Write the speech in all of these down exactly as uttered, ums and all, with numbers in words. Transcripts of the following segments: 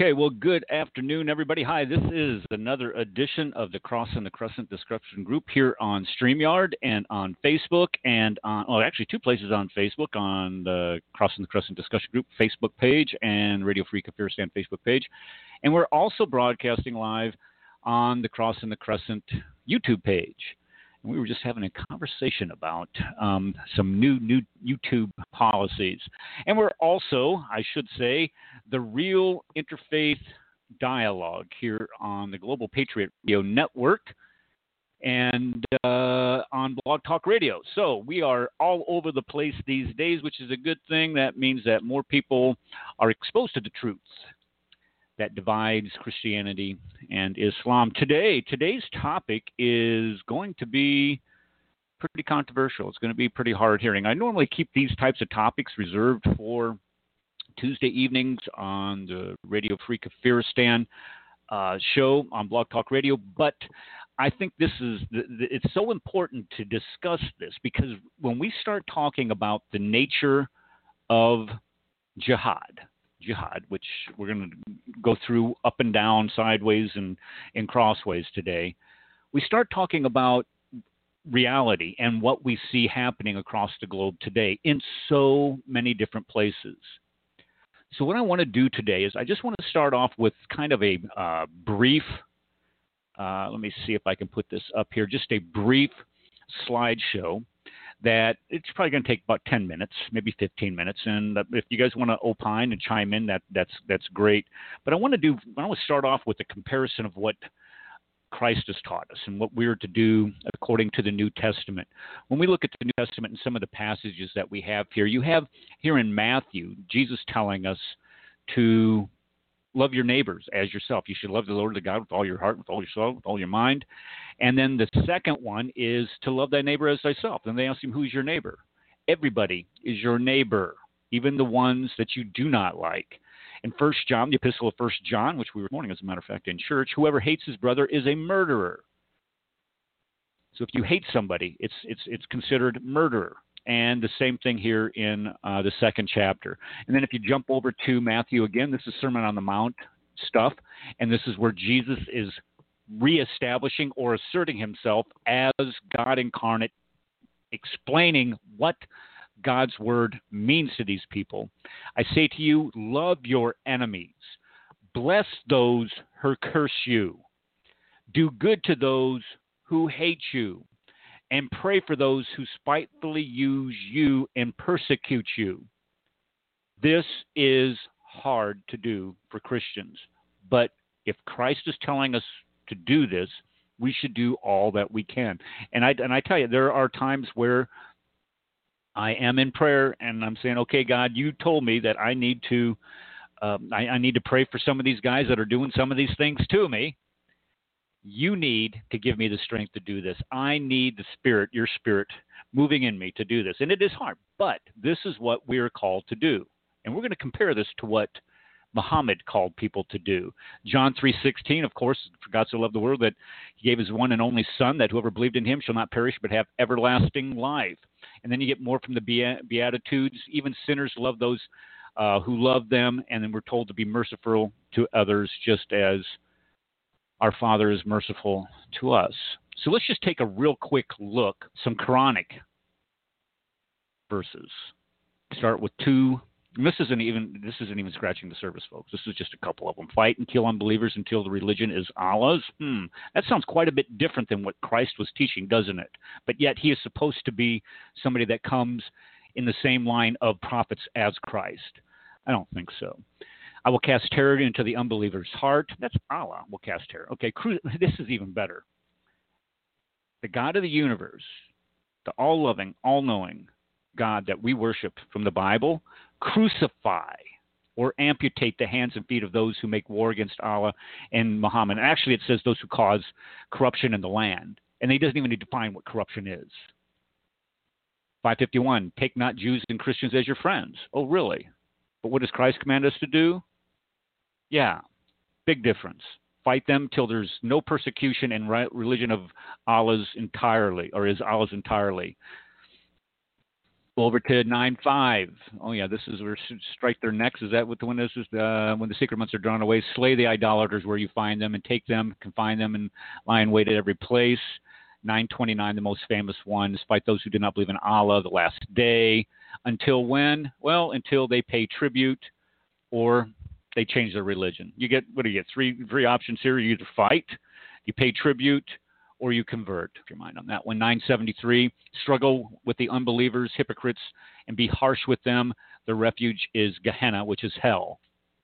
Okay, well, good afternoon, everybody. Hi, this is another edition of the Cross and the Crescent discussion group here on StreamYard and on Facebook and on, well, actually two places on Facebook, on the Cross and the Crescent discussion group Facebook page and Radio Free Kafiristan Facebook page. And we're also broadcasting live on the Cross and the Crescent YouTube page. And we were just having a conversation about um, some new, new YouTube policies. And we're also, I should say, the Real Interfaith Dialogue here on the Global Patriot Radio Network and uh, on Blog Talk Radio. So we are all over the place these days, which is a good thing. That means that more people are exposed to the truths that divides Christianity and Islam. Today, today's topic is going to be pretty controversial. It's going to be pretty hard hearing. I normally keep these types of topics reserved for Tuesday evenings on the Radio Free Kafiristan uh, show on Blog Talk Radio, but I think this is the, the, it's so important to discuss this because when we start talking about the nature of jihad, jihad, which we're going to go through up and down, sideways and, and crossways today, we start talking about reality and what we see happening across the globe today in so many different places. So what I want to do today is I just want to start off with kind of a uh, brief, uh, let me see if I can put this up here, just a brief slideshow that it's probably going to take about ten minutes, maybe fifteen minutes. And if you guys want to opine and chime in, that that's that's great. But I want to do, I want to start off with a comparison of what Christ has taught us and what we are to do according to the New Testament. When we look at the New Testament and some of the passages that we have here, you have here in Matthew, Jesus telling us to love your neighbors as yourself. You should love the Lord, the God, with all your heart, with all your soul, with all your mind. And then the second one is to love thy neighbor as thyself. Then they ask him, who's your neighbor? Everybody is your neighbor, even the ones that you do not like. In First John, the epistle of First John, which we were morning, as a matter of fact, in church, whoever hates his brother is a murderer. So if you hate somebody, it's it's it's considered murder. And the same thing here in uh, the second chapter. And then if you jump over to Matthew again, this is Sermon on the Mount stuff, and this is where Jesus is reestablishing or asserting himself as God incarnate, explaining what God's word means to these people. I say to you, love your enemies. Bless those who curse you. Do good to those who hate you. And pray for those who spitefully use you and persecute you. This is hard to do for Christians. But if Christ is telling us to do this, we should do all that we can. And I, and I tell you, there are times where I am in prayer and I'm saying, okay, God, you told me that I need to, um, I, I need to pray for some of these guys that are doing some of these things to me. You need to give me the strength to do this. I need the Spirit, your Spirit, moving in me to do this. And it is hard, but this is what we are called to do. And we're going to compare this to what Muhammad called people to do. John three sixteen, of course, for God so loved the world that he gave his one and only Son, that whoever believed in him shall not perish but have everlasting life. And then you get more from the Beatitudes. Even sinners love those uh, who love them. And then we're told to be merciful to others just as our Father is merciful to us. So let's just take a real quick look, some Quranic verses. Start with two. And this isn't even this isn't even scratching the surface, folks. This is just a couple of them. Fight and kill unbelievers until the religion is Allah's. Hmm, that sounds quite a bit different than what Christ was teaching, doesn't it? But yet he is supposed to be somebody that comes in the same line of prophets as Christ. I don't think so. I will cast terror into the unbeliever's heart. That's Allah will cast terror. Okay, this is even better. The God of the universe, the all-loving, all-knowing God that we worship from the Bible, crucify or amputate the hands and feet of those who make war against Allah and Muhammad. And actually, it says those who cause corruption in the land. And he doesn't even define what corruption is. five fifty-one, take not Jews and Christians as your friends. Oh, really? But what does Christ command us to do? Yeah, big difference. Fight them till there's no persecution and religion of Allah's entirely, or is Allah's entirely. Over to nine five. Oh yeah, this is where strike their necks. Is that what the one is? Is uh, when the secret months are drawn away, slay the idolaters where you find them, and take them, confine them, and lie in wait at every place. nine twenty-nine, the most famous one. Despite those who do not believe in Allah, the last day. Until when? Well, until they pay tribute or they change their religion. You get what do you get? Three three options here. You either fight, you pay tribute, or you convert, if your mind on that one. nine seventy-three, struggle with the unbelievers, hypocrites, and be harsh with them. The refuge is Gehenna, which is hell.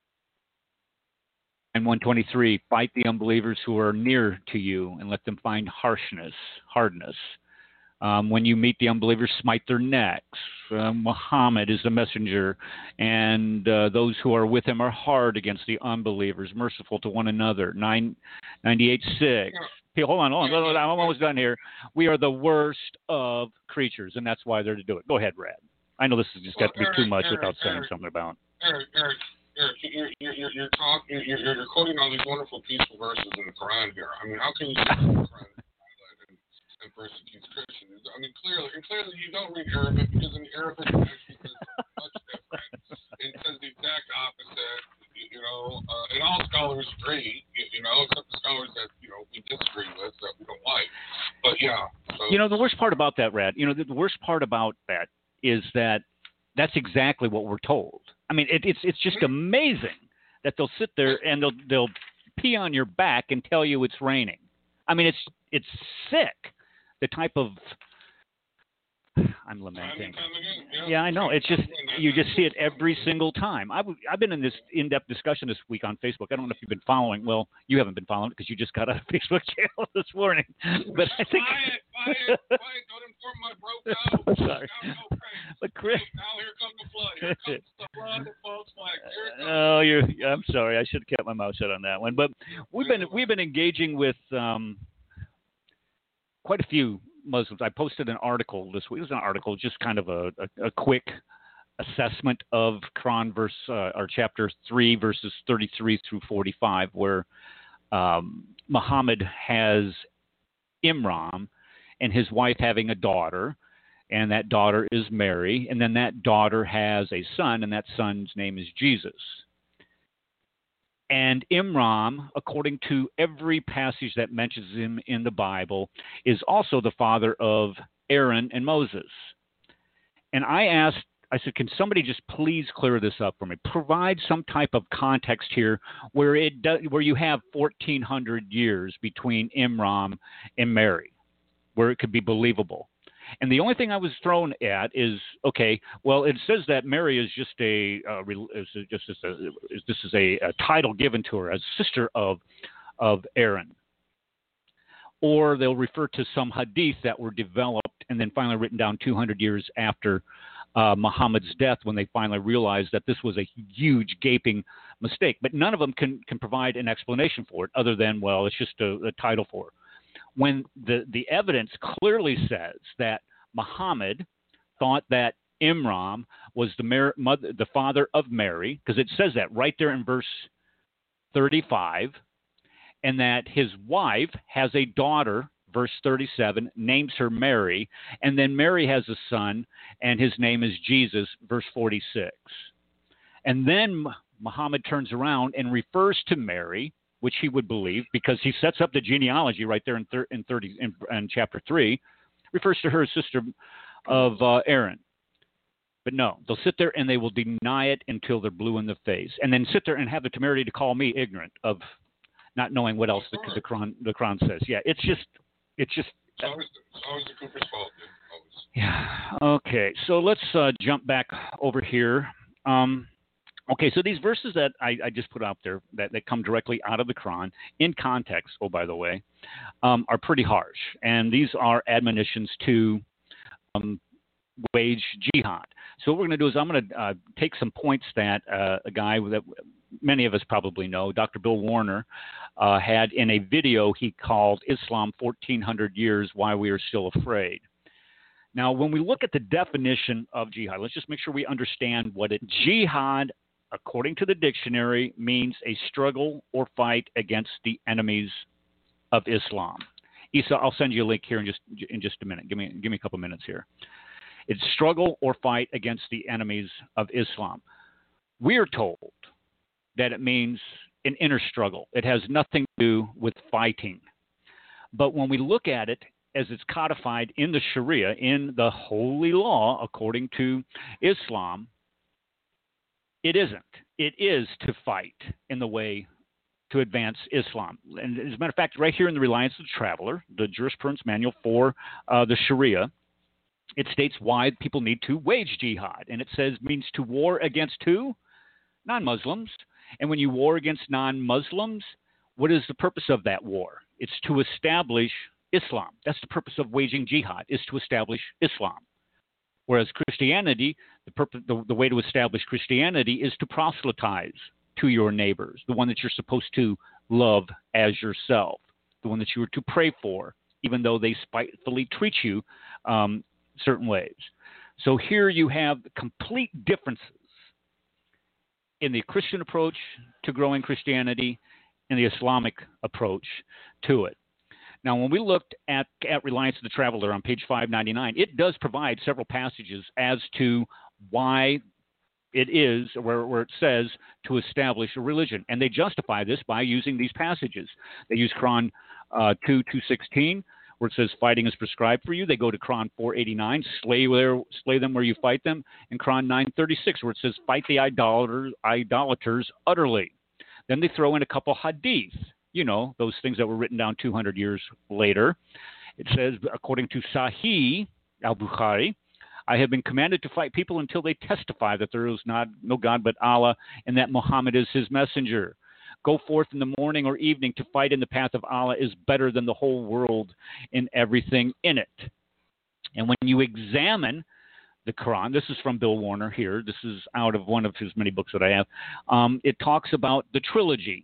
And one twenty-three, fight the unbelievers who are near to you and let them find harshness, hardness. Um, when you meet the unbelievers, smite their necks. Uh, Muhammad is the messenger, and uh, those who are with him are hard against the unbelievers, merciful to one another. nine ninety-eight six. Hey, hold on, hold on. I'm almost done here. We are the worst of creatures, and that's why they're to do it. Go ahead, Brad. I know this has just well, got to be Eric, too much Eric, without saying Eric, something about it. Eric, Eric, Eric, you're, you're, you're, you're, talking, you're, you're quoting all these wonderful, peaceful verses in the Quran here. I mean, how can you say the Quran and, and persecutes Christians? I mean, clearly, and clearly you don't read Arabic, because in Arabic it actually says much different. It says the exact opposite. You know, uh, and all scholars agree, you, you know, except the scholars that, you know, we disagree with, that we don't like. But, yeah. So. You know, the worst part about that, Rad, you know, the, the worst part about that is that that's exactly what we're told. I mean, it, it's it's just amazing that they'll sit there and they'll they'll pee on your back and tell you it's raining. I mean, it's it's sick, the type of... I'm lamenting. Yeah, I know. It's just, you just see it every single time. I've, I've been in this in-depth discussion this week on Facebook. I don't know if you've been following. Well, you haven't been following it because you just got a Facebook channel this morning. But I think... Quiet, quiet, quiet. Don't inform my broke out. Sorry. But Chris... Now here comes the flood. Here comes the flood, the false flag. Here it comes. Oh, you're... I'm sorry. I should have kept my mouth shut on that one. But we've been we've been engaging with um, quite a few Muslims. I posted an article this week. It was an article, just kind of a, a, a quick assessment of Quran verse, uh, or chapter three, verses thirty-three through forty-five, where um, Muhammad has Imran and his wife having a daughter, and that daughter is Mary, and then that daughter has a son, and that son's name is Jesus. And Imran, according to every passage that mentions him in the Bible, is also the father of Aaron and Moses. And I asked, I said, can somebody just please clear this up for me? Provide some type of context here where it does, where you have fourteen hundred years between Imran and Mary, where it could be believable. And the only thing I was thrown at is, okay, well, it says that Mary is just a, uh, is just a, is, this is a, a title given to her as sister of, of Aaron. Or they'll refer to some hadith that were developed and then finally written down two hundred years after uh, Muhammad's death, when they finally realized that this was a huge, gaping mistake. But none of them can, can provide an explanation for it other than, well, it's just a, a title for her. When the, the evidence clearly says that Muhammad thought that Imran was the, Mar- mother, the father of Mary, because it says that right there in verse thirty-five, and that his wife has a daughter, verse thirty-seven, names her Mary, and then Mary has a son, and his name is Jesus, verse forty-six. And then Muhammad turns around and refers to Mary, which he would believe, because he sets up the genealogy right there in, thir- in thirty in, in chapter three, refers to her as sister of uh, Aaron. But no, they'll sit there and they will deny it until they're blue in the face, and then sit there and have the temerity to call me ignorant of not knowing what else the, the Quran the Quran says. Yeah, it's just it's just. It's always, it's always the Cooper's fault. Yeah. Okay, so let's uh, jump back over here. Um, Okay, so these verses that I, I just put out there that, that come directly out of the Quran in context, oh, by the way, um, are pretty harsh. And these are admonitions to um, wage jihad. So what we're going to do is I'm going to uh, take some points that uh, a guy that many of us probably know, Doctor Bill Warner, uh, had in a video he called Islam fourteen hundred Years, Why We Are Still Afraid. Now, when we look at the definition of jihad, let's just make sure we understand what it jihad, according to the dictionary, means a struggle or fight against the enemies of Islam. Isa, I'll send you a link here in just in just a minute. Give me give me a couple minutes here. It's struggle or fight against the enemies of Islam. We're told that it means an inner struggle. It has nothing to do with fighting. But when we look at it as it's codified in the Sharia, in the holy law, according to Islam, it isn't. It is to fight in the way to advance Islam. And as a matter of fact, right here in the Reliance of the Traveler, the jurisprudence manual for uh, the Sharia, it states why people need to wage jihad. And it says means to war against who? Non-Muslims. And when you war against non-Muslims, what is the purpose of that war? It's to establish Islam. That's the purpose of waging jihad, is to establish Islam. Whereas Christianity, the, purpose, the, the way to establish Christianity is to proselytize to your neighbors, the one that you're supposed to love as yourself, the one that you are to pray for, even though they spitefully treat you um, certain ways. So here you have complete differences in the Christian approach to growing Christianity and the Islamic approach to it. Now, when we looked at, at Reliance of the Traveler on page five ninety-nine, it does provide several passages as to why it is, where, where it says to establish a religion. And they justify this by using these passages. They use Quran uh, two two sixteen, where it says fighting is prescribed for you. They go to Quran four eighty-nine, slay, where, slay them where you fight them, and Quran nine thirty-six, where it says fight the idolaters, idolaters utterly. Then they throw in a couple hadith, you know, those things that were written down two hundred years later. It says, according to Sahih al-Bukhari, I have been commanded to fight people until they testify that there is not no God but Allah and that Muhammad is his messenger. Go forth in the morning or evening to fight in the path of Allah is better than the whole world and everything in it. And when you examine the Quran, this is from Bill Warner here, this is out of one of his many books that I have, um, it talks about the trilogy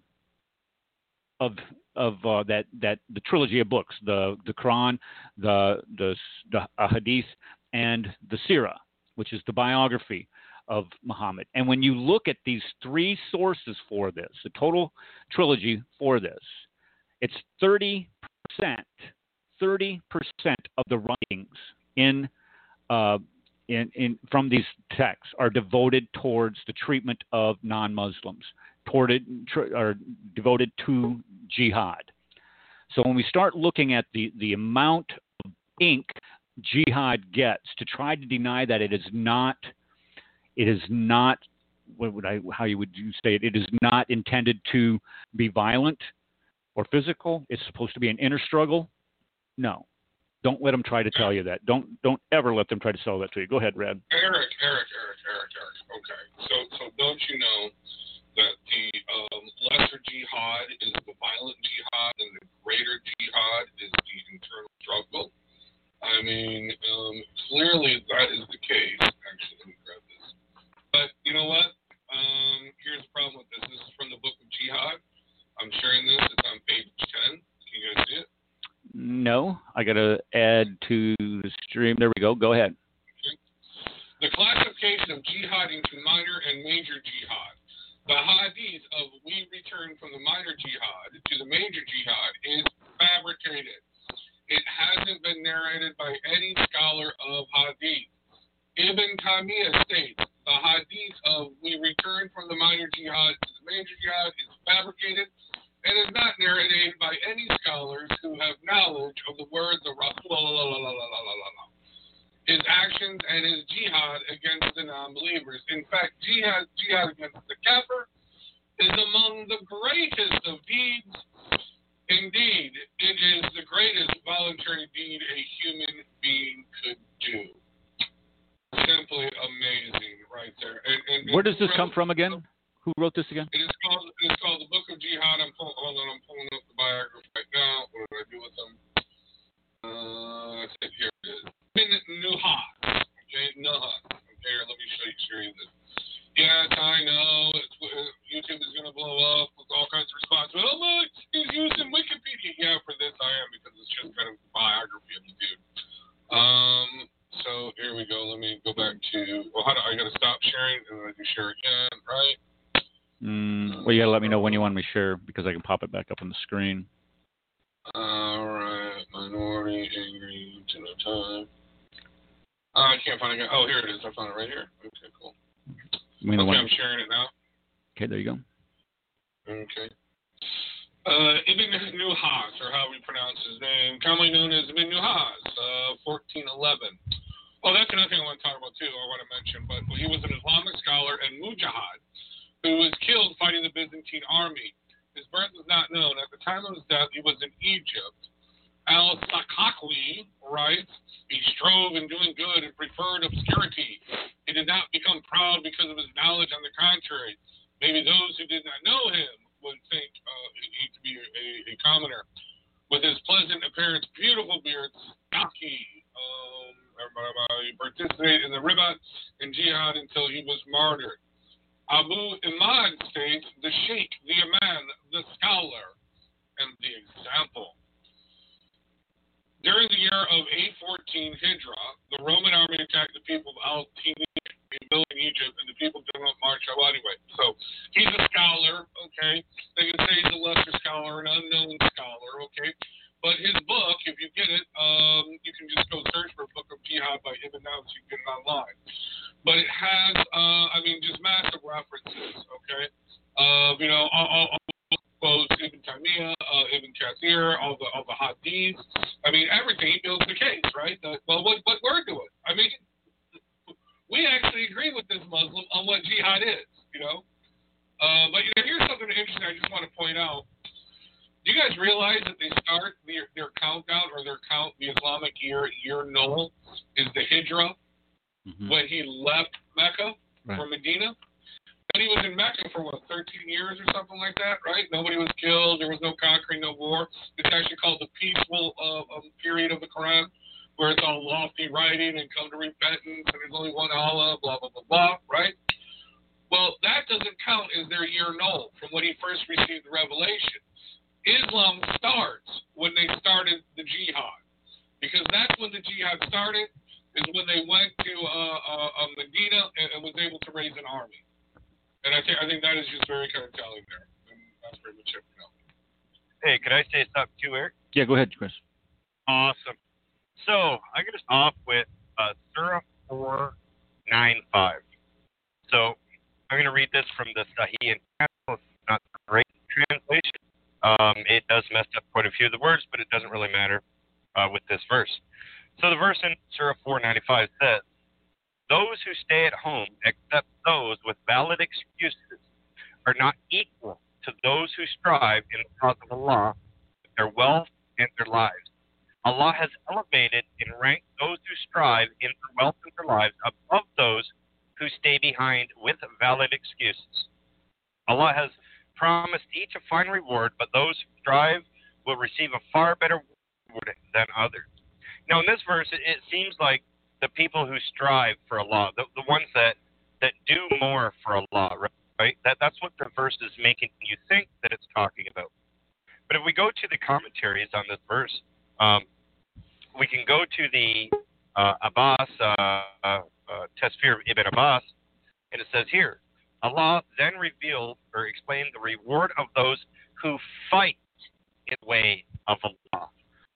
of of uh, that that the trilogy of books, the the Quran, the the, the uh, Hadith, and the Sirah, which is the biography of Muhammad. And when you look at these three sources for this, the total trilogy for this, it's thirty percent, thirty percent of the writings in, uh, in, in from these texts are devoted towards the treatment of non-Muslims, toward it, tr- are devoted to jihad. So when we start looking at the, the amount of ink jihad gets to try to deny that it is not, it is not, what would I, how you would you say it? It is not intended to be violent or physical. It's supposed to be an inner struggle. No, don't let them try to tell you that. Don't, don't ever let them try to sell that to you. Go ahead, Red. Eric, Eric, Eric, Eric, Eric. Okay, so, so don't you know that the um, lesser jihad is the violent jihad and the greater jihad is the internal struggle? I mean, um, clearly that is the case. Actually, let me grab this. But you know what? Um, here's the problem with this. This is from the Book of Jihad. I'm sharing this. It's on page ten. Can you guys see it? No. I got to add to the stream. There we go. Go ahead. Okay. The classification of jihad into minor and major jihad. The hadith of we return from the minor jihad to the major jihad is fabricated. It hasn't been narrated by any scholar of hadith. Ibn Taymiyyah states the hadith of we return from the minor jihad to the major jihad is fabricated and is not narrated by any scholars who have knowledge of the words of Rasulullah, his actions, and his jihad against the non-believers. In fact, jihad, jihad against the kafir is among the greatest of deeds. Indeed, it is the greatest voluntary deed a human being could do. Simply amazing, right there. And, and, Where does this come from again? Who wrote this again? It is called. It is called the Book of Jihad. I'm pull, hold on. I'm pulling up the biography right now. What did I do with them? Uh, I said here it is. Ibn Nuhat. Okay, Nuhat. Okay, here, let me show you, show you this. Yes, I know. It's, uh, YouTube is going to blow up with all kinds of responses. Oh, look, he's using Wikipedia. Yeah, for this I am, because it's just kind of a biography of the dude. Um, so here we go. Let me go back to, well, how do I got to stop sharing and then I can share again, right? Mm, well, you got to let me know when you want me to share because I can pop it back up on the screen. All right. Minority, angry, to no time. Uh, I can't find it. Oh, here it is. I found it right here. Okay, cool. I mean, okay, one... I'm sharing it now. Okay, there you go. Okay. Uh, Ibn Nuhas, or how we pronounce his name, commonly known as Ibn Nuhas, uh, fourteen eleven. Oh, that's another thing I want to talk about, too, I want to mention. But he was an Islamic scholar and mujahid who was killed fighting the Byzantine army. His birth is not known. At the time of his death, he was in Egypt. Al-Sakakwi writes, he strove in doing good and preferred obscurity. He did not become proud because of his knowledge. On the contrary, maybe those who did not know him would think uh, he to be a, a commoner. With his pleasant appearance, beautiful beard, stocky, um, he participated in the ribat and jihad until he was martyred. Abu Imad states, the sheikh, the imam, the scholar, and the example. During the year of eight fourteen Hijra, the Roman army attacked the people of Al-Tini in Egypt, and the people did not march out anyway. So he's a scholar, okay? They can say he's a lesser scholar, an unknown scholar, okay? But his book, if you get it, um, you can just go search for Book of Jihad by Ibn Nuhas. You can get it online. But it has, uh, I mean, just massive references, okay? Uh, you know, all, all, all quotes, Ibn Taymiyyah, uh, Ibn Kathir, all the all the hadiths. I mean, everything. He builds the case, right? The, well, what, what we're doing. I mean, we actually agree with this Muslim on what jihad is, you know? Uh, but you know, here's something interesting I just want to point out. Do you guys realize that they start their, their countdown or their count, the Islamic year, year null, is the Hijra, mm-hmm. when he left Mecca right. for Medina? And he was in Mecca for, what, thirteen years or something like that, right? Nobody was killed. There was no conquering, no war. It's actually called the peaceful uh, um, period of the Quran, where it's all lofty writing and come to repentance, and there's only one Allah, blah, blah, blah, blah, right? Well, that doesn't count as their year null from when he first received the revelation. Islam starts when they started the jihad, because that's when the jihad started, is when they went to uh, uh, uh, Medina and, and was able to raise an army. And I think I think that is just very kind of telling there. And that's pretty much it for now. Hey, could I say something too, Eric? Yeah, go ahead, Chris. Awesome. So I'm going to start off with uh, Surah four ninety-five. So I'm going to read this from the Sahih and It's not a great translation. Um, it does mess up quite a few of the words, but it doesn't really matter uh, with this verse. So the verse in Surah four ninety-five says, those who stay at home, except those with valid excuses, are not equal to those who strive in the cause of Allah with their wealth and their lives. Allah has elevated and ranked those who strive in their wealth and their lives above those who stay behind with valid excuses. Allah has promised each a fine reward, but those who strive will receive a far better reward than others. Now, in this verse, it, it seems like the people who strive for Allah, the, the ones that, that do more for Allah, right? That That's what the verse is making you think that it's talking about. But if we go to the commentaries on this verse, um, we can go to the uh, Abbas, uh, uh, uh, Tafsir of Ibn Abbas, and it says here, Allah then revealed or explained the reward of those who fight in the way of Allah.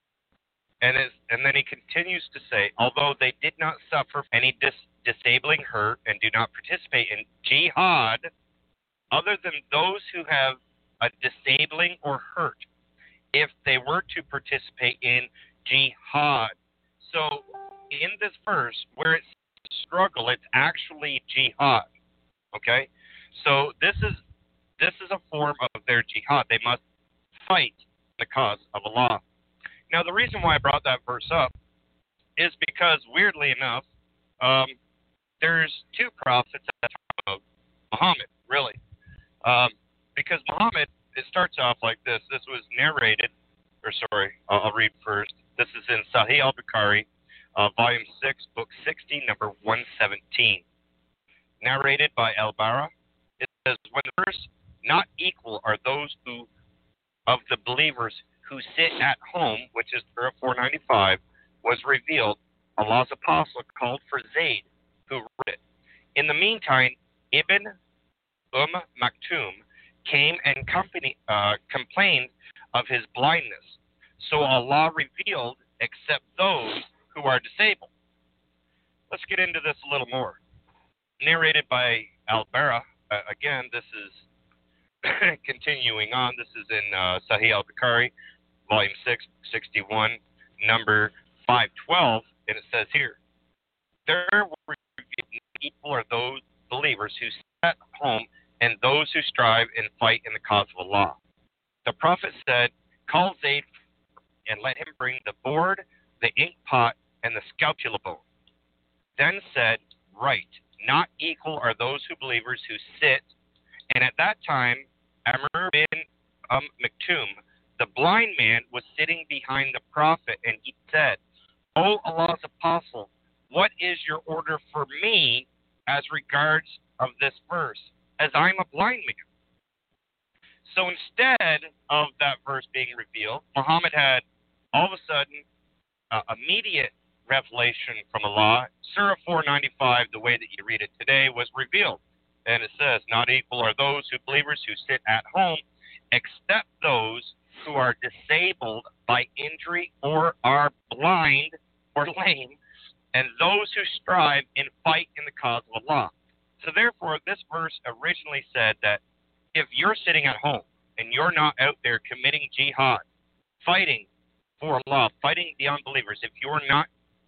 And, is, and then he continues to say, although they did not suffer any dis, disabling hurt and do not participate in jihad, other than those who have a disabling or hurt, if they were to participate in jihad. So in this verse, where it's struggle, it's actually jihad. Okay? So this is this is a form of their jihad. They must fight the cause of Allah. Now, the reason why I brought that verse up is because, weirdly enough, um, there's two prophets at the time of Muhammad, really. Um, because Muhammad, it starts off like this. This was narrated, or sorry, I'll, I'll read first. This is in Sahih al-Bukhari, uh, Volume six, Book sixty, number one seventeen. Narrated by Al-Bara. It says, when the verse, not equal are those who, of the believers who sit at home, which is Surah four ninety-five, was revealed, Allah's apostle called for Zayd, who wrote it. In the meantime, Ibn Umm Maktoum came and company, uh, complained of his blindness. So Allah revealed, except those who are disabled. let's get into this a little more. Narrated by Al-Bara. Uh, again, this is continuing on. This is in uh, Sahih al-Bukhari, Volume six, sixty-one, number five twelve, and it says here, there were equal are those believers who sit at home and those who strive and fight in the cause of Allah. The Prophet said, call Zayd and let him bring the board, the ink pot, and the scalpula bone. Then said, right, not equal are those who believers who sit. And at that time, Amr bin um, Maktoum, the blind man, was sitting behind the Prophet, and he said, O Allah's apostle, what is your order for me as regards of this verse, as I'm a blind man? So instead of that verse being revealed, Muhammad had all of a sudden uh, immediate revelation from Allah. Surah four ninety-five, the way that you read it today, was revealed. And it says, not equal are those who believers who sit at home, except those who are disabled by injury or are blind or lame, and those who strive and fight in the cause of Allah. So therefore, this verse originally said that if you're sitting at home and you're not out there committing jihad, fighting for Allah, fighting the unbelievers, if you're not,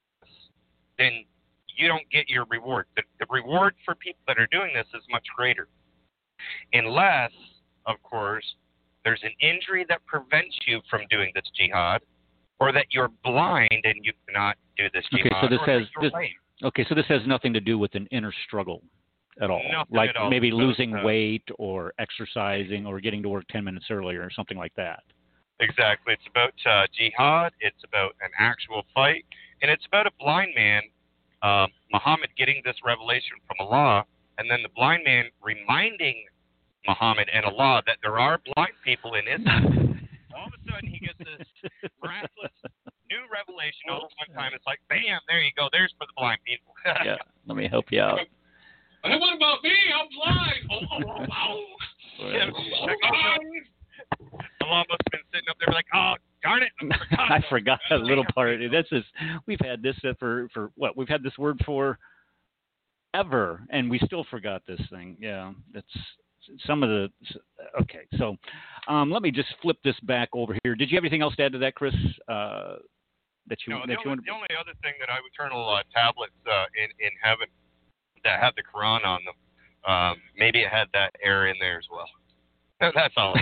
then you don't get your reward. The, the reward for people that are doing this is much greater. Unless, of course, there's an injury that prevents you from doing this jihad, or that you're blind and you cannot do this jihad. Okay, so this has this, lame. okay, so this has nothing to do with an inner struggle at all. Nothing like at all. maybe So, losing uh, weight or exercising or getting to work ten minutes earlier or something like that. Exactly. It's about uh, jihad. It's about an actual fight, and it's about a blind man, uh, Muhammad, getting this revelation from Allah, and then the blind man reminding Muhammad and Allah that there are blind people in Islam. All of a sudden, he gets this miraculous new revelation. All at one time, it's like, bam, there you go. There's for the blind people. Yeah, let me help you out. Hey, what about me? I'm blind. Oh, oh, oh, oh. Yeah, Allah must have been sitting up there like, oh, darn it. I forgot, I forgot a little part. That's just, we've had this for, for what? We've had this word for ever, and we still forgot this thing. Yeah, that's some of the. Okay, so um, let me just flip this back over here. Did you have anything else to add to that, Chris? Uh, that you no, that the, you only, want the only other thing that I have eternal uh, tablets uh, in, in heaven that have the Quran on them, um, maybe it had that error in there as well. That's all.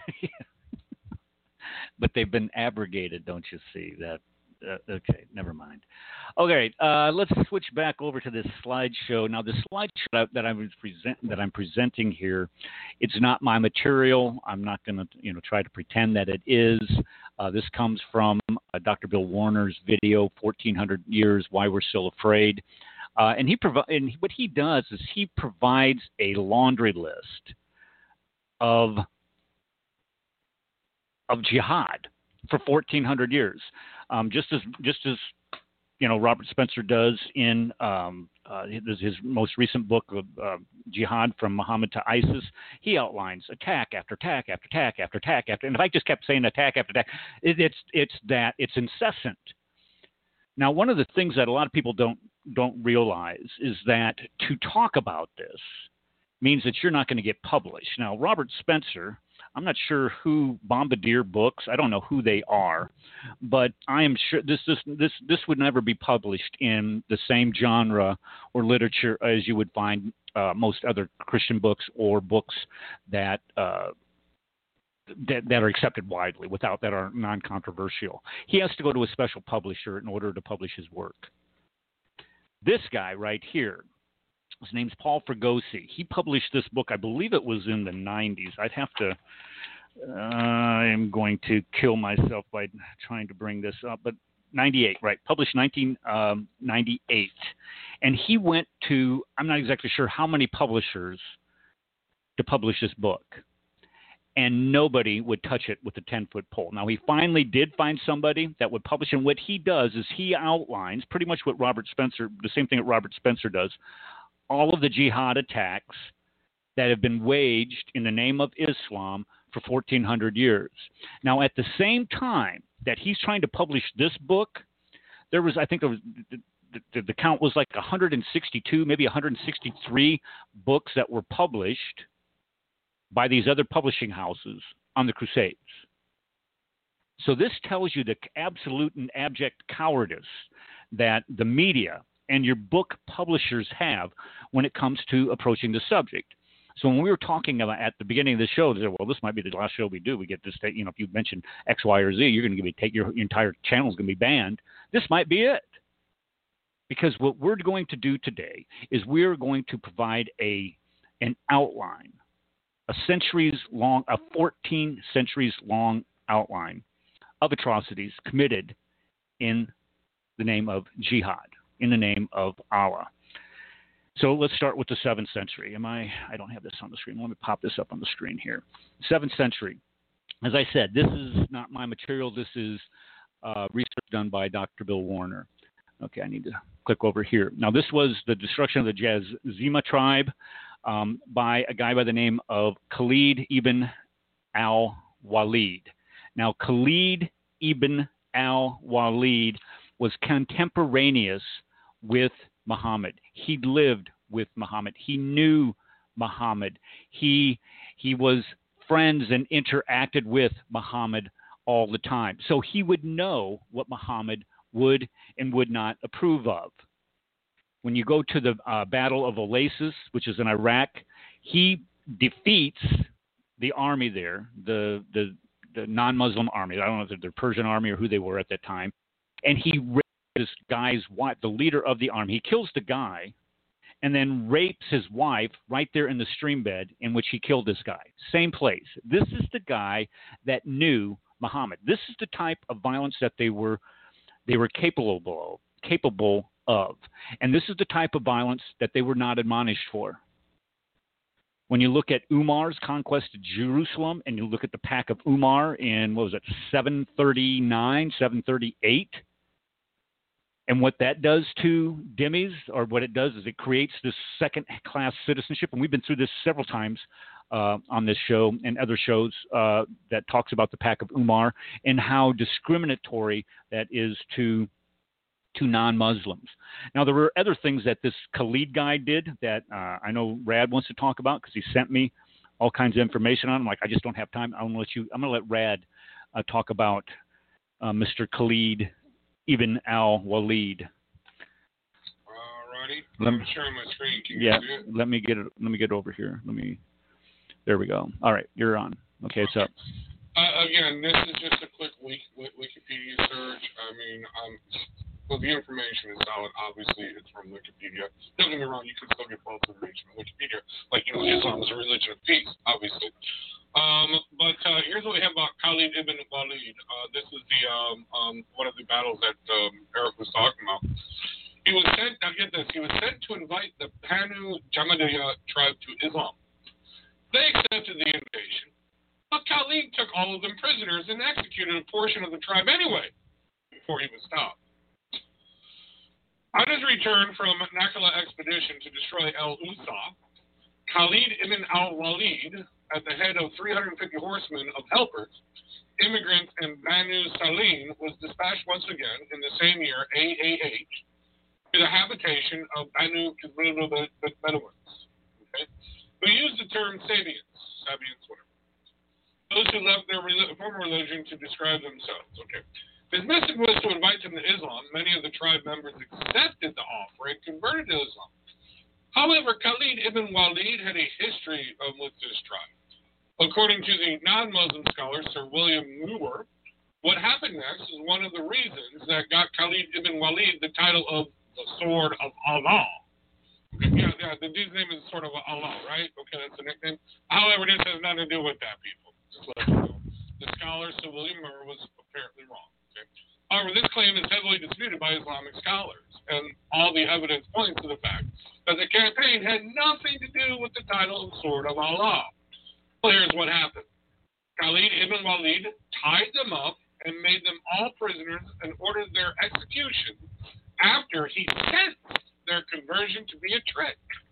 But they've been abrogated, don't you see? That uh, okay, never mind. Okay, uh, let's switch back over to this slideshow. Now, the slideshow that I was present that I'm presenting here, it's not my material. I'm not going to, you know, try to pretend that it is. Uh, this comes from uh, Doctor Bill Warner's video, fourteen hundred Years: Why We're Still Afraid. Uh, and he provi- and what he does is he provides a laundry list of of jihad for fourteen hundred years, um, just as just as you know Robert Spencer does in um, uh, his, his most recent book of uh, Jihad from Muhammad to ISIS. He outlines attack after attack after attack after attack after, and if I just kept saying attack after attack, it, it's it's that it's incessant. Now, one of the things that a lot of people don't don't realize is that to talk about this means that you're not going to get published. Now, Robert Spencer, I'm not sure who Bombardier Books, I don't know who they are, but I am sure this this this this would never be published in the same genre or literature as you would find uh, most other Christian books or books that uh, that that are accepted widely, without that are non-controversial. He has to go to a special publisher in order to publish his work. This guy right here, his name's Paul Fregosi. He published this book, I believe it was in the nineties. I'd have to, uh, I'm going to kill myself by trying to bring this up, but ninety-eight, right? Published nineteen ninety-eight. And he went to, I'm not exactly sure how many publishers to publish this book. And nobody would touch it with a ten-foot pole. Now, he finally did find somebody that would publish, and what he does is he outlines pretty much what Robert Spencer, the same thing that Robert Spencer does, all of the jihad attacks that have been waged in the name of Islam for fourteen hundred years. Now, at the same time that he's trying to publish this book, there was, I think there was, the, the count was like one hundred sixty-two, maybe one hundred sixty-three books that were published by these other publishing houses on the Crusades. So this tells you the absolute and abject cowardice that the media and your book publishers have when it comes to approaching the subject. So when we were talking about at the beginning of the show, they said, well, this might be the last show we do. We get this, you know, if you mention X, Y, or Z, you're going to take your, your entire channel is going to be banned. This might be it. Because what we're going to do today is we're going to provide a an outline, a centuries long, a fourteen centuries long outline of atrocities committed in the name of jihad, in the name of Allah. So let's start with the seventh century. Am I? I don't have this on the screen. Let me pop this up on the screen here. seventh century. As I said, this is not my material. This is uh, research done by Doctor Bill Warner. Okay, I need to click over here. Now, this was the destruction of the Jazima tribe um, by a guy by the name of Khalid ibn al-Walid. Now, Khalid ibn al-Walid was contemporaneous with Muhammad. He lived with Muhammad. He knew Muhammad. He he was friends and interacted with Muhammad all the time. So he would know what Muhammad would and would not approve of. When you go to the uh, Battle of Oasis, which is in Iraq, he defeats the army there, the the, the non-Muslim army. I don't know if they're the Persian army or who they were at that time. And he rapes this guy's wife, the leader of the army. He kills the guy and then rapes his wife right there in the stream bed in which he killed this guy. Same place. This is the guy that knew Muhammad. This is the type of violence that they were they were capable of, capable of. And this is the type of violence that they were not admonished for. When you look at Umar's conquest of Jerusalem and you look at the Pact of Umar in, what was it, seven thirty-nine, seven thirty-eight, and what that does to dhimmis, or what it does is it creates this second-class citizenship. And we've been through this several times uh, on this show and other shows uh, that talks about the Pact of Umar and how discriminatory that is to to non-Muslims. Now, there were other things that this Khalid guy did that uh, I know Rad wants to talk about because he sent me all kinds of information on. I'm like, I just don't have time. I'm gonna let you. I'm gonna let Rad uh, talk about uh, Mister Khalid ibn al-Walid. Alrighty. Let me I'm sharing my screen. Can yeah. you see it? Let me get it. Let me get over here. Let me. There we go. All right, you're on. Okay, it's up. Uh, again, this is just a quick Wiki, Wikipedia search. I mean, um, well, the information is solid. Obviously, it's from Wikipedia. Don't get me wrong, you can still get false information from Wikipedia. Like, you know, Islam is a religion of peace, obviously. Um, but uh, here's what we have about Khalid ibn Walid. Uh, this is the um, um, one of the battles that um, Eric was talking about. He was sent, now get this, he was sent to invite the Banu Jamadiyya tribe to Islam. They accepted the invitation, but Khalid took all of them prisoners and executed a portion of the tribe anyway, before he was stopped. On his return from Nakala expedition to destroy El-Usa, Khalid ibn al-Walid, at the head of three hundred fifty horsemen of helpers, immigrants, and Banu Salim, was dispatched once again in the same year, A A H, to the habitation of Banu Bedouins, okay, who used the term Sabians, Sabians, whatever, those who left their former religion to describe themselves, okay. His message was to invite them to Islam. Many of the tribe members accepted the offer and converted to Islam. However, Khalid ibn Walid had a history um, with this tribe. According to the non-Muslim scholar Sir William Moore, what happened next is one of the reasons that got Khalid ibn Walid the title of the Sword of Allah. Okay, yeah, yeah, the dude's name is sort of Allah, right? Okay, that's the nickname. However, this has nothing to do with that, people. Just let you know. The scholar Sir William Moore was apparently wrong. However, this claim is heavily disputed by Islamic scholars, and all the evidence points to the fact that the campaign had nothing to do with the title of Sword of Allah. Well, here's what happened. Khalid ibn Walid tied them up and made them all prisoners and ordered their execution after he sensed their conversion to be a trick.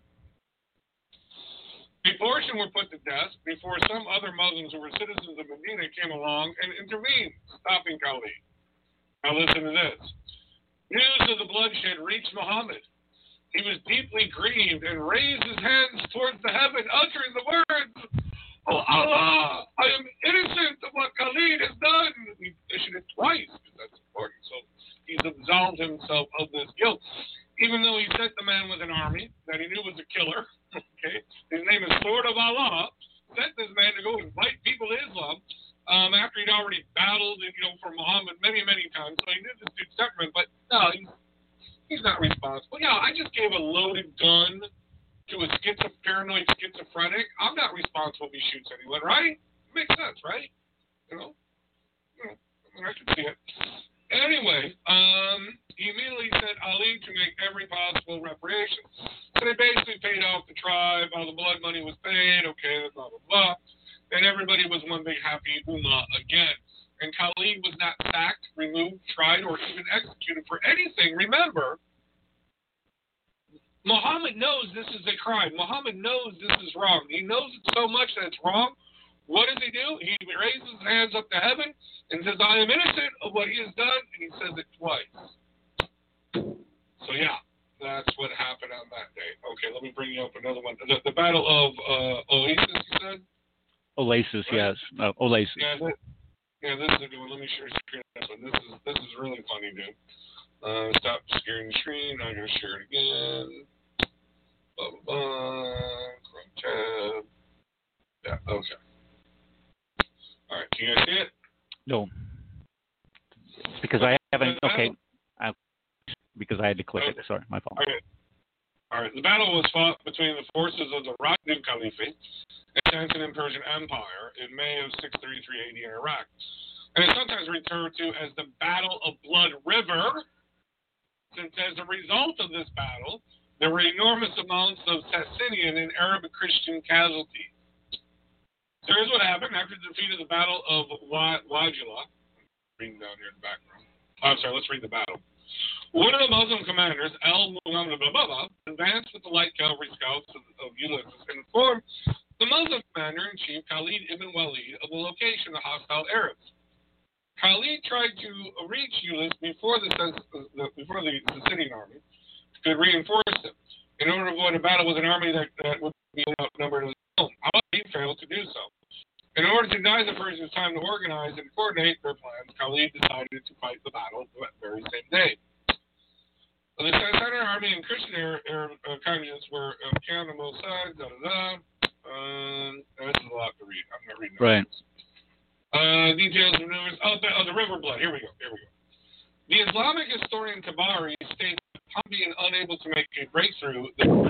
A portion were put to death before some other Muslims who were citizens of Medina came along and intervened, stopping Khalid. Now listen to this. News of the bloodshed reached Muhammad. He was deeply grieved and raised his hands towards the heaven, uttering the words, "Oh Allah, I am innocent of what Khalid has done." He issued it twice, because that's important. So he's absolved himself of this guilt. Even though he sent the man with an army that he knew was a killer, okay, his name is Sword of Allah, sent this man to go and fight people to Islam um, after he'd already battled, you know, for Muhammad many, many times. So he knew this dude's temperament, but no, he's, he's not responsible. Yeah, I just gave a loaded gun to a schizo, paranoid schizophrenic. I'm not responsible if he shoots anyone, right? Makes sense, right? You know, you know I, mean, I can see it. Anyway, um, he immediately sent Ali to make every possible reparation. So they basically paid off the tribe, all the blood money was paid, okay, blah, blah, blah. And everybody was one big happy ummah again. And Khalid was not sacked, removed, tried, or even executed for anything. Remember, Muhammad knows this is a crime. Muhammad knows this is wrong. He knows it so much that it's wrong. What does he do? He raises his hands up to heaven and says, "I am innocent of what he has done," and he says it twice. So yeah, that's what happened on that day. Okay, let me bring you up another one. The, the Battle of uh, Oasis, you said? Oasis, right? yes. Uh, Oasis. Yeah, this, yeah, this is a good one. Let me share screen this one. This is this is really funny, dude. Uh, stop sharing the screen. I'm gonna share it again. Blah blah blah. Chrome tab. Yeah. Okay. All right, can you guys see it? No. It's because I haven't, okay, I, because I had to click it. Sorry, my fault. Okay. All right, the battle was fought between the forces of the Rashid Caliphate and Byzantine Persian Empire in May of six thirty-three A D in Iraq. And it's sometimes referred to as the Battle of Blood River, since as a result of this battle, there were enormous amounts of Sassanian and Arab Christian casualties. So here's what happened after the defeat of the Battle of Wajila. Reading down here in the background. Oh, I'm sorry, let's read the battle. One of the Muslim commanders, Al-Muhammad Bababa, advanced with the light cavalry scouts of, of Ulysses and informed the Muslim commander-in-chief, Khalid ibn Walid, of the location of the hostile Arabs. Khalid tried to reach Ulysses before the, before the Sassanian army could reinforce him in order to avoid a battle with an army that, that would be outnumbered as well. However, he failed to do so. In order to deny the Persians time to organize and coordinate their plans, Khalid decided to fight the battle that very same day. The Sassanid army and Christian Arab uh, contingents were encamped on both sides. Da, da, da. Um, this is a lot to read. I'm not reading. Right. Uh, details of numerous. Oh, the, oh, the river blood. Here we go. Here we go. The Islamic historian Tabari states that upon being unable to make a breakthrough, the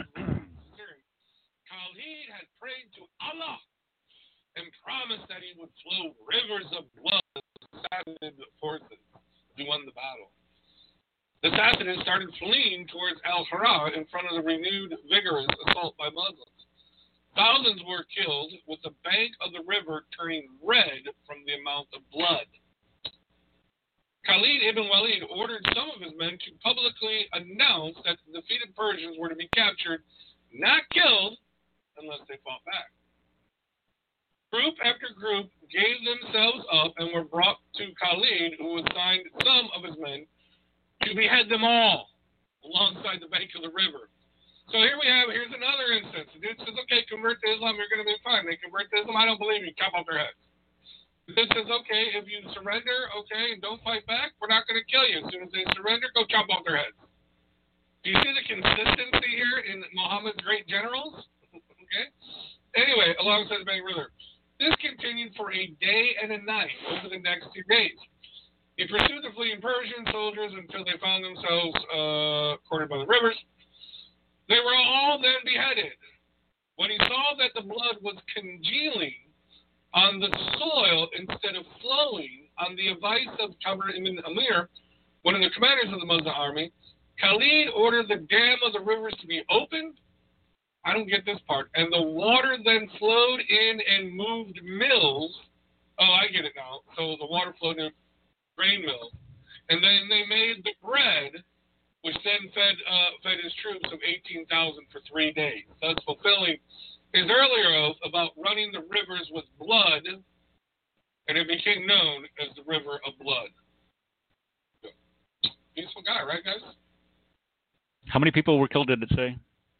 Khalid had prayed to Allah and promised that he would flow rivers of blood to the Sassanid forces who won the battle. The Sassanids started fleeing towards Al-Harra in front of the renewed, vigorous assault by Muslims. Thousands were killed, with the bank of the river turning red from the amount of blood. Khalid ibn Walid ordered some of his men to publicly announce that the defeated Persians were to be captured, not killed, unless they fought back. Group after group gave themselves up and were brought to Khalid, who assigned some of his men to behead them all alongside the bank of the river. So here we have, here's another instance. The dude says, okay, convert to Islam, you're going to be fine. They convert to Islam, I don't believe you, chop off their heads. The dude says, okay, if you surrender, okay, and don't fight back, we're not going to kill you. As soon as they surrender, go chop off their heads. Do you see the consistency here in Muhammad's great generals? Okay. Anyway, alongside the bank of the river. This continued for a day and a night over the next two days. He pursued the fleeing Persian soldiers until they found themselves uh, cornered by the rivers. They were all then beheaded. When he saw that the blood was congealing on the soil instead of flowing on the advice of Jabir ibn Amir, one of the commanders of the Muslim army, Khalid ordered the dam of the rivers to be opened. I don't get this part. And the water then flowed in and moved mills. Oh, I get it now. So the water flowed in grain mills. And then they made the bread, which then fed uh, fed his troops of eighteen thousand for three days, thus fulfilling his earlier oath about running the rivers with blood, and it became known as the River of Blood. peaceful guy, right, guys? How many people were killed? Did it say?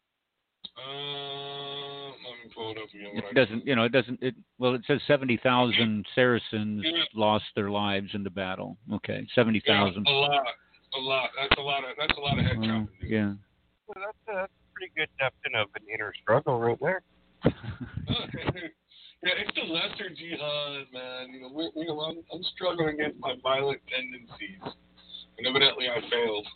Uh, let me pull it up again. It doesn't. You know, it doesn't. It well, it says seventy thousand Saracens yeah. lost their lives in the battle. Okay, seventy thousand. Yeah, a lot, a lot. That's a lot of. That's a lot of head chopping. Uh, yeah. Well, that's, a, that's a pretty good definition of an inner struggle right there. Yeah, it's the lesser jihad, man. You know, we, we, I'm, I'm struggling against my violent tendencies, and evidently I failed.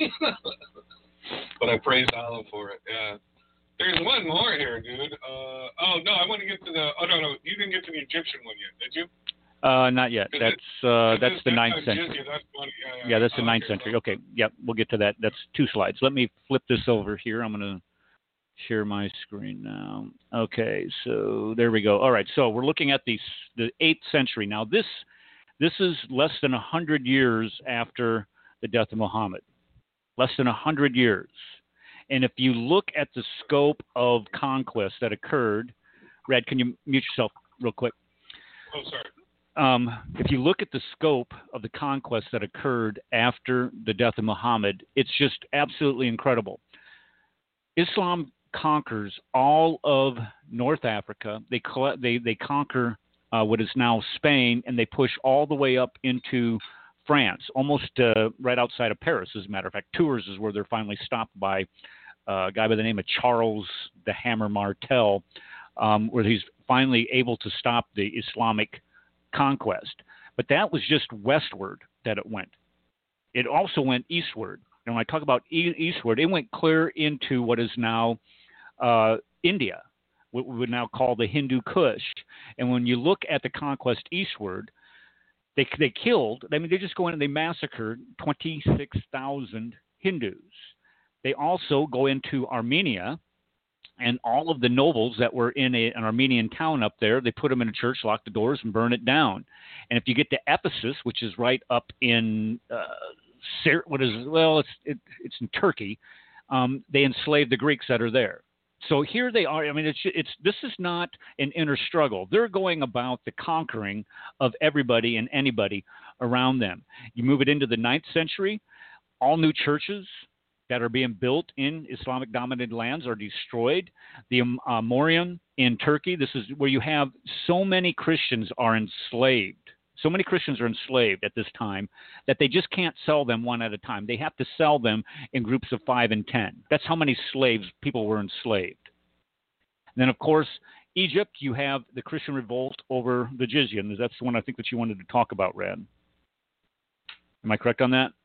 But I praise Allah for it. Yeah. There's one more here, dude. Uh, oh no, I want to get to the. Oh no, no, you didn't get to the Egyptian one yet, did you? Uh, not yet. That's uh, that's this, the that's ninth not century. Jizya, that's funny. Yeah, yeah, Yeah, that's the oh, ninth okay, century. so- Okay, yep, we'll get to that. That's two slides. Let me flip this over here. I'm going to share my screen now. Okay, so there we go. All right, so we're looking at the the eighth century now. This this is less than a hundred years after the death of Muhammad. Less than a hundred years. And if you look at the scope of conquest that occurred, Red, can you mute yourself real quick? Oh, sorry. Um, if you look at the scope of the conquest that occurred after the death of Muhammad, it's just absolutely incredible. Islam conquers all of North Africa. They they they conquer uh, what is now Spain, and they push all the way up into France, almost uh, right outside of Paris. As a matter of fact, Tours is where they're finally stopped by uh, a guy by the name of Charles the Hammer Martel, um, where he's finally able to stop the Islamic conquest. But that was just westward that it went. It also went eastward. And when I talk about e- eastward, it went clear into what is now uh, India, what we would now call the Hindu Kush. And when you look at the conquest eastward, they they killed, I mean, they just go in and they massacred twenty-six thousand Hindus. They also go into Armenia, and all of the nobles that were in a, an Armenian town up there, they put them in a church, lock the doors, and burn it down. And if you get to Ephesus, which is right up in uh, what is well, it's it, it's in Turkey, um, they enslaved the Greeks that are there. So here they are. I mean, it's it's this is not an inner struggle. They're going about the conquering of everybody and anybody around them. You move it into the ninth century, all new churches that are being built in Islamic dominated lands are destroyed. The uh, Morion in Turkey, this is where you have so many Christians are enslaved. So many Christians are enslaved at this time that they just can't sell them one at a time. They have to sell them in groups of five and ten. That's how many slaves people were enslaved. And then, of course, Egypt, you have the Christian revolt over the jizya. And that's the one I think that you wanted to talk about, Rad. Am I correct on that?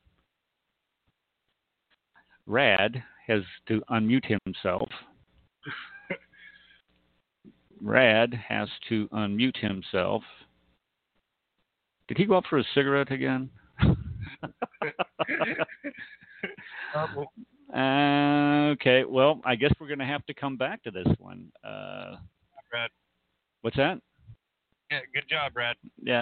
Rad has to unmute himself. Rad has to unmute himself. Did he go up for a cigarette again? uh, okay, well, I guess we're going to have to come back to this one. Uh, Brad. What's that? Yeah, good job, Brad. Yeah.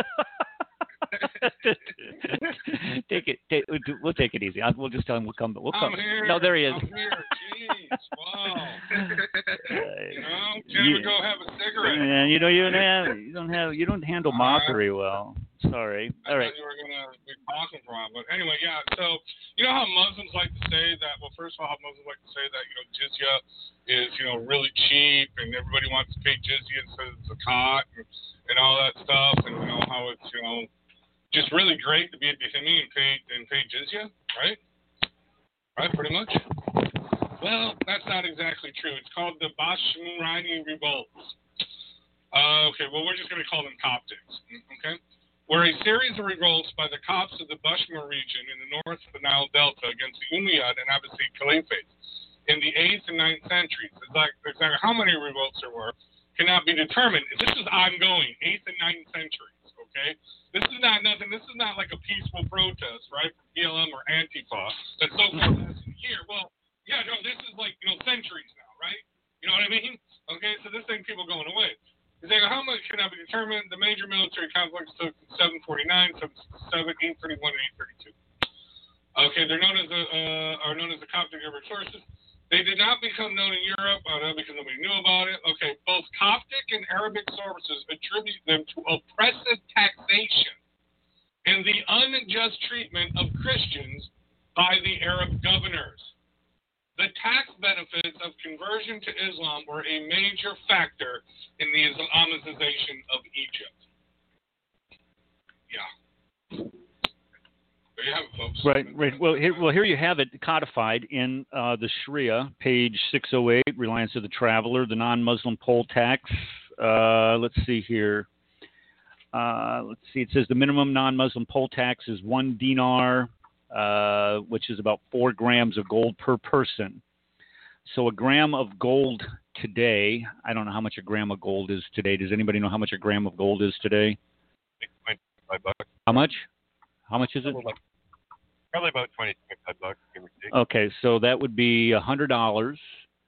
take it. Take, we'll take it easy. I'll, we'll just tell him we'll come. We'll come. I'm here. No, there he is. I'm here. Jeez, wow. Uh, you know, can we go have a cigarette? Man, you know you don't have you don't have you don't handle mockery well. Sorry. I All right. thought you were gonna be talking for him, but anyway, yeah. So you know how Muslims like to say that. Well, first of all, how Muslims like to say that you know jizya is you know really cheap, and everybody wants to pay jizya instead of zakat and, and all that stuff, and you know how it's you know just really great to be a Bahimi and pay and pay jizya, right? Right, pretty much. Well, that's not exactly true. It's called the Bashmurani revolts. Uh, okay, well, we're just going to call them Coptics, okay? Were a series of revolts by the Copts of the Bashmur region in the north of the Nile Delta against the Umayyad and Abbasid Caliphates in the eighth and ninth centuries. Exactly, exactly how many revolts there were cannot be determined. This is ongoing, eighth and ninth centuries, okay? This is not nothing. This is not like a peaceful protest, right, from B L M or Antifa that's so far less than a year. Well, yeah, no, this is like, you know, centuries now, right? You know what I mean? Okay, so this ain't people going away. He's saying how much cannot be determined. The major military conflicts took seven forty-nine, seven sixty-seven, eight thirty-one, and eight thirty-two. Okay, they're known as the, uh, are known as the Coptic River sources. They did not become known in Europe uh, because nobody knew about it. Okay, both Coptic and Arabic sources attribute them to oppressive taxation and the unjust treatment of Christians by the Arab governors. The tax benefits of conversion to Islam were a major factor in the Islamization of Egypt. Yeah. There you have it, folks. Right, right. Well, here, well, here you have it codified in uh, the Sharia, page six oh eight, Reliance of the Traveler, the non-Muslim poll tax. Uh, let's see here. Uh, let's see. It says the minimum non-Muslim poll tax is one dinar, uh, which is about four grams of gold per person. So a gram of gold today, I don't know how much a gram of gold is today. Does anybody know how much a gram of gold is today? twenty-five bucks. How much? How much is it? Probably about twenty, twenty-five bucks. Okay, so that would be one hundred dollars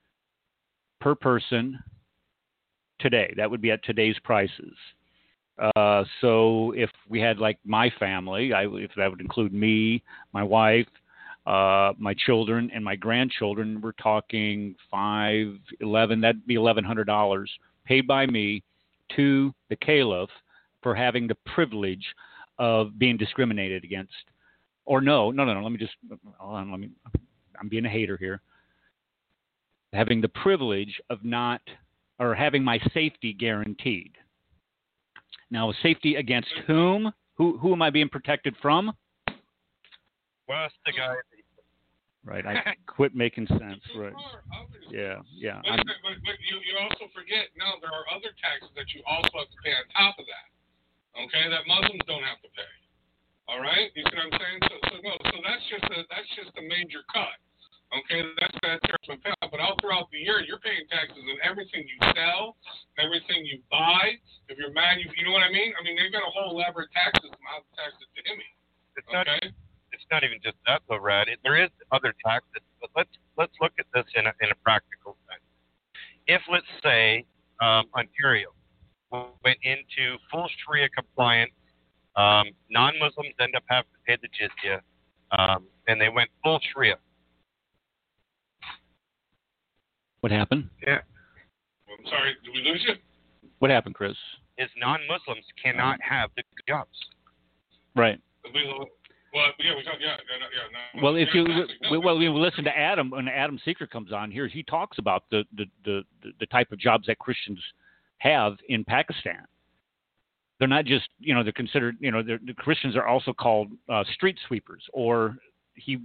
per person today. That would be at today's prices. Uh, so if we had like my family, I, if that would include me, my wife, uh, my children, and my grandchildren, we're talking five, eleven. That'd be eleven hundred dollars paid by me to the caliph for having the privilege of being discriminated against. Or no, no, no, no. Let me just. Hold on, let me. I'm being a hater here. Having the privilege of not, or having my safety guaranteed. Now, safety against whom? Who who am I being protected from? Well, that's the guy. Right. I quit making sense. Right. Yeah. Yeah. But, but, but you, you also forget, no, there are other taxes that you also have to pay on top of that. Okay, that Muslims don't have to pay. All right, you see what I'm saying? So, so no, so that's just a that's just a major cut. Okay, that's that terms payout. But all throughout the year, you're paying taxes on everything you sell, everything you buy. If you're mad, you, you know what I mean? I mean, they've got a whole elaborate tax system how to tax it to him. It's okay. Not, it's not even just that, though, Rad. It, there is other taxes, but let's let's look at this in a in a practical sense. If let's say um, Ontario went into full Sharia compliance. Um, non-Muslims end up having to pay the jizya, um, and they went full Sharia. What happened? Yeah. I'm sorry, did we lose you? What happened, Chris? Is non-Muslims cannot have the jobs. Right. Well, yeah, we got, yeah, yeah, yeah. No, well, if yeah, you exactly. no, well, we listen to Adam when Adam Seeker comes on here, he talks about the the, the, the type of jobs that Christians have in Pakistan. They're not just, you know, they're considered, you know, the Christians are also called uh, street sweepers, or he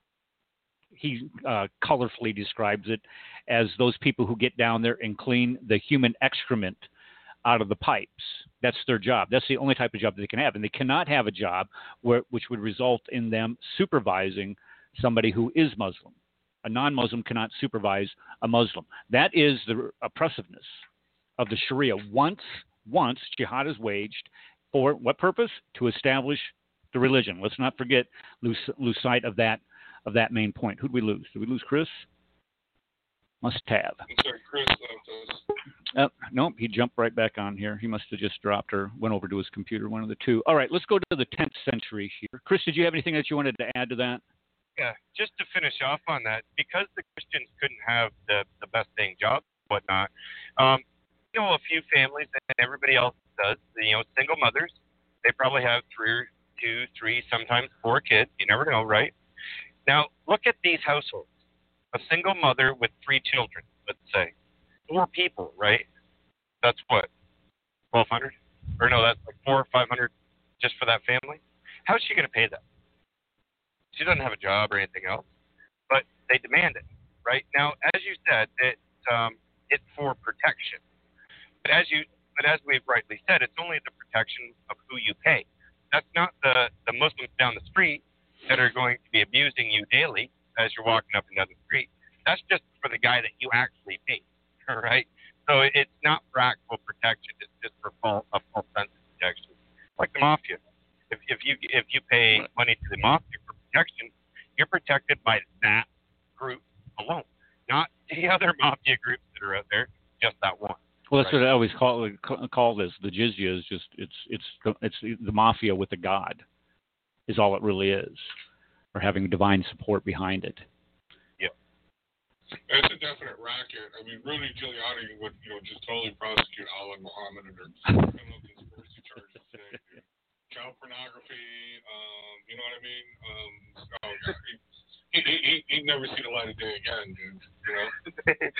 he uh, colorfully describes it as those people who get down there and clean the human excrement out of the pipes. That's their job. That's the only type of job that they can have, and they cannot have a job where, which would result in them supervising somebody who is Muslim. A non-Muslim cannot supervise a Muslim. That is the oppressiveness of the Sharia. Once Once jihad is waged, for what purpose? To establish the religion. Let's not forget, lose, lose sight of that of that main point. Who'd we lose? Did we lose Chris? Must have. I'm sorry, Chris left us. Uh, nope, he jumped right back on here. He must have just dropped or went over to his computer, one of the two. All right, let's go to the tenth century here. Chris, did you have anything that you wanted to add to that? Yeah, just to finish off on that, because the Christians couldn't have the, the best paying jobs and whatnot, um, you know, a few families, and everybody else does, you know, single mothers, they probably have three, two, three, sometimes four kids. You never know, right? Now, look at these households. A single mother with three children, let's say. Four people, right? That's what? twelve hundred? Or no, that's like four or five hundred just for that family? How's she going to pay that? She doesn't have a job or anything else, but they demand it, right? Now, as you said, it, um, it's for protection. But as you, but as we've rightly said, it's only the protection of who you pay. That's not the, the Muslims down the street that are going to be abusing you daily as you're walking up and down the street. That's just for the guy that you actually pay, all right? So it's not for actual protection. It's just for false, a false sense of protection, like the mafia. If, if you if you pay money to the mafia for protection, you're protected by that group alone, not the other mafia groups that are out there, just that one. Well, that's right. what I always call call this. The jizya is just it's it's the, it's the mafia with a god, is all it really is, or having divine support behind it. Yeah, it's a definite racket. I mean, Rudy Giuliani would you know just totally prosecute Allah and Muhammad under criminal conspiracy charges today. Child pornography, um, you know what I mean? Um, oh, yeah. he, he, he'd never see the light of day again, dude. You know?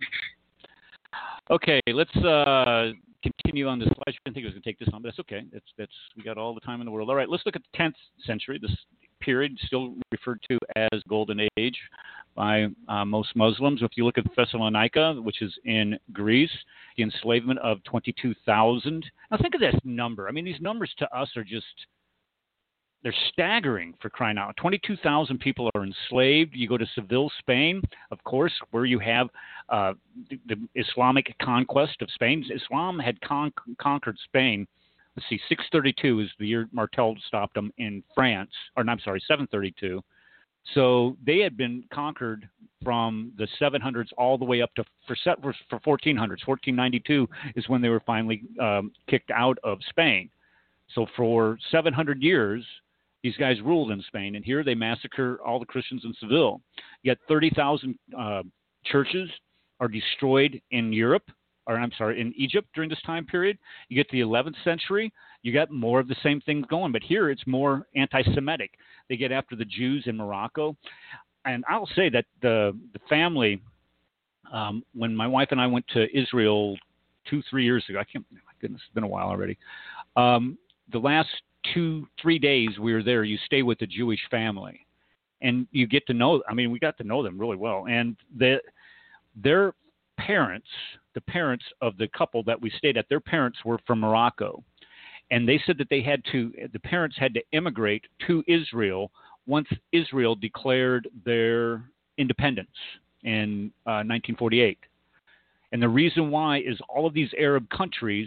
Okay, let's uh, continue on this slide. I didn't think it was going to take this long, but that's okay. That's that's we got all the time in the world. All right, let's look at the tenth century. This period still referred to as Golden Age by uh, most Muslims. If you look at Thessalonica, which is in Greece, the enslavement of twenty-two thousand. Now think of this number. I mean, these numbers to us are just, they're staggering, for crying out. twenty-two thousand people are enslaved. You go to Seville, Spain, of course, where you have uh, the, the Islamic conquest of Spain. Islam had con- conquered Spain. Let's see, six thirty-two is the year Martel stopped them in France. Or, no, I'm sorry, seven thirty-two. So they had been conquered from the seven hundreds all the way up to, for, for fourteen hundreds. fourteen ninety-two is when they were finally um, kicked out of Spain. So for seven hundred years, these guys ruled in Spain, and here they massacre all the Christians in Seville. Yet thirty thousand uh, churches are destroyed in Europe, or I'm sorry, in Egypt during this time period. You get to the eleventh century, you got more of the same things going, but here it's more anti-Semitic. They get after the Jews in Morocco. And I'll say that the, the family, um, when my wife and I went to Israel two, three years ago, I can't, my goodness, it's been a while already. Um, the last two, three days we were there, you stay with the Jewish family. And you get to know, I mean, we got to know them really well. And the, their parents, the parents of the couple that we stayed at, their parents were from Morocco. And they said that they had to, the parents had to immigrate to Israel once Israel declared their independence in uh, nineteen forty-eight. And the reason why is all of these Arab countries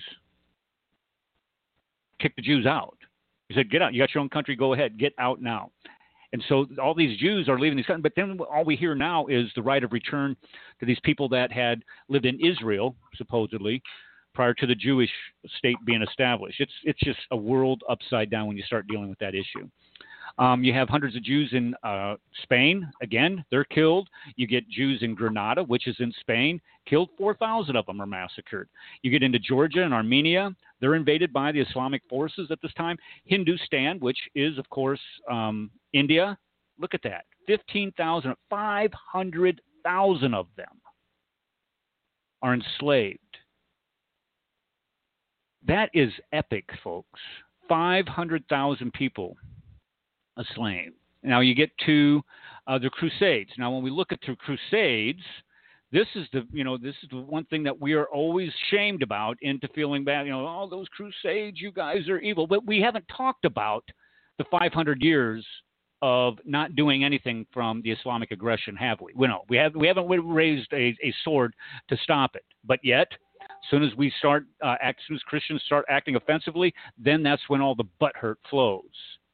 kicked the Jews out. He said, get out. You got your own country. Go ahead. Get out now. And so all these Jews are leaving these countries. But then all we hear now is the right of return to these people that had lived in Israel, supposedly, prior to the Jewish state being established. It's it's just a world upside down when you start dealing with that issue. Um, you have hundreds of Jews in uh, Spain. Again, they're killed. You get Jews in Granada, which is in Spain. Killed. four thousand of them are massacred. You get into Georgia and Armenia. They're invaded by the Islamic forces at this time. Hindustan, which is, of course, um, India. Look at that. fifteen thousand, five hundred thousand of them are enslaved. That is epic, folks. five hundred thousand people enslaved. Now you get to uh, the Crusades. Now, when we look at the Crusades, this is the you know this is the one thing that we are always shamed about into feeling bad. You know, all oh, those Crusades, you guys are evil. But we haven't talked about the five hundred years of not doing anything from the Islamic aggression, have we? We no, we have we haven't raised a, a sword to stop it. But yet, as soon as we start, uh, act, as soon as Christians start acting offensively, then that's when all the butthurt flows.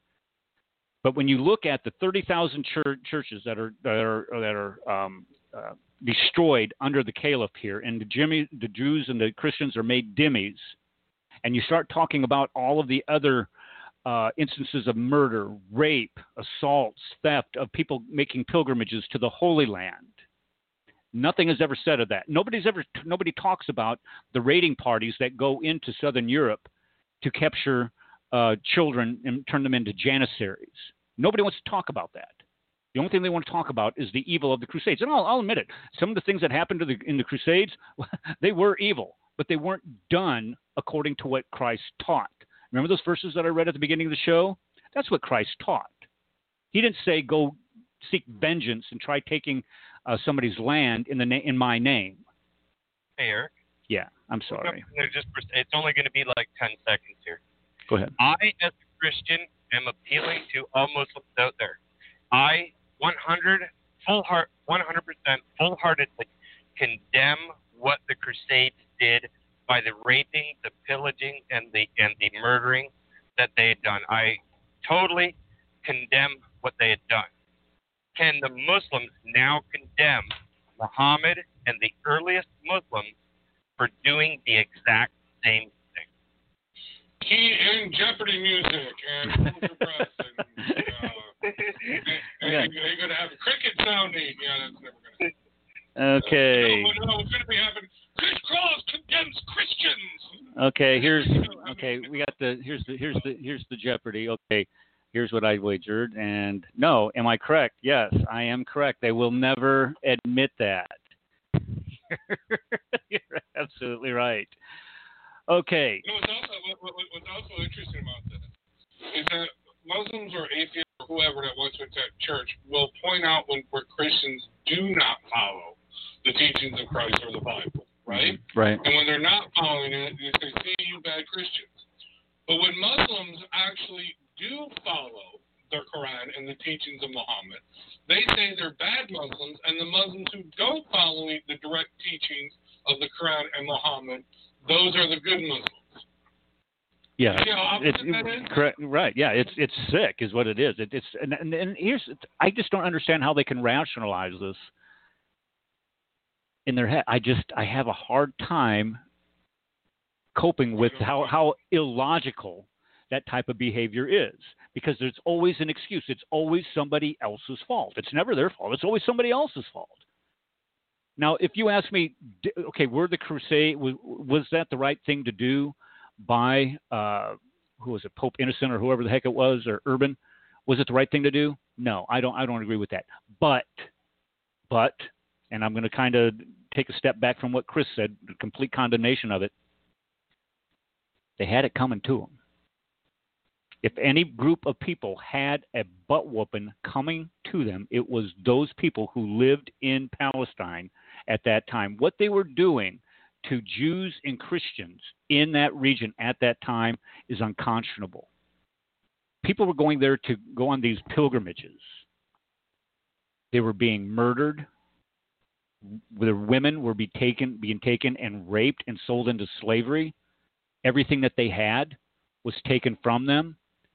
But when you look at the thirty thousand church, churches that are that are that are um, uh, destroyed under the caliph here, and the, Jimmy, the Jews and the Christians are made dhimmis, and you start talking about all of the other uh, instances of murder, rape, assaults, theft, of people making pilgrimages to the Holy Land. Nothing is ever said of that. Nobody's ever nobody talks about the raiding parties that go into Southern Europe to capture uh, children and turn them into janissaries. Nobody wants to talk about that. The only thing they want to talk about is the evil of the Crusades. And I'll, I'll admit it. Some of the things that happened to the, in the Crusades, they were evil, but they weren't done according to what Christ taught. Remember those verses that I read at the beginning of the show? That's what Christ taught. He didn't say go seek vengeance and try taking uh, somebody's land in the na- in my name. Hey, Eric. Yeah, I'm sorry. Just, it's only going to be like ten seconds here. Go ahead. I, as a Christian, am appealing to all Muslims out there. I one hundred full heart, one hundred percent full-heartedly condemn what the Crusades did by the raping, the pillaging, and the and the murdering that they had done. I totally condemn what they had done. Can the Muslims now condemn Muhammad and the earliest Muslims for doing the exact same thing? Key in Jeopardy music and Pulitzer Press and uh, they, they, yeah. they're going to have cricket sounding. Yeah, that's never going to happen. Okay. Uh, no, no, it's going to be happening. Chris Cross condemns Christians. Okay, here's okay. We got the here's the here's the here's the Jeopardy. Okay, Here's what I wagered. And no, am I correct? Yes, I am correct. They will never admit that. You're absolutely right. Okay. You know, what's also, what, what, what's also interesting about this is that Muslims or atheists or whoever that once went to church will point out when where Christians do not follow the teachings of Christ or the Bible, right? Right. And when they're not following it, they say, see, you bad Christians. But when Muslims actually do follow the Quran and the teachings of Muhammad, they say they're bad Muslims, and the Muslims who don't follow the direct teachings of the Quran and Muhammad, those are the good Muslims. Yeah, you know, it's it, correct. Right. Yeah, it's it's sick, is what it is. It, it's and, and and here's I just don't understand how they can rationalize this in their head. I just I have a hard time coping with how how illogical that type of behavior is, because there's always an excuse. It's always somebody else's fault. It's never their fault. It's always somebody else's fault. Now, if you ask me, okay, were the crusade was, was that the right thing to do? By uh, who was it, Pope Innocent or whoever the heck it was, or Urban? Was it the right thing to do? No, I don't. I don't agree with that. But, but, and I'm going to kind of take a step back from what Chris said, complete condemnation of it. They had it coming to them. If any group of people had a butt whooping coming to them, it was those people who lived in Palestine at that time. What they were doing to Jews and Christians in that region at that time is unconscionable. People were going there to go on these pilgrimages. They were being murdered. Their women were be taken, being taken and raped and sold into slavery. Everything that they had was taken from them.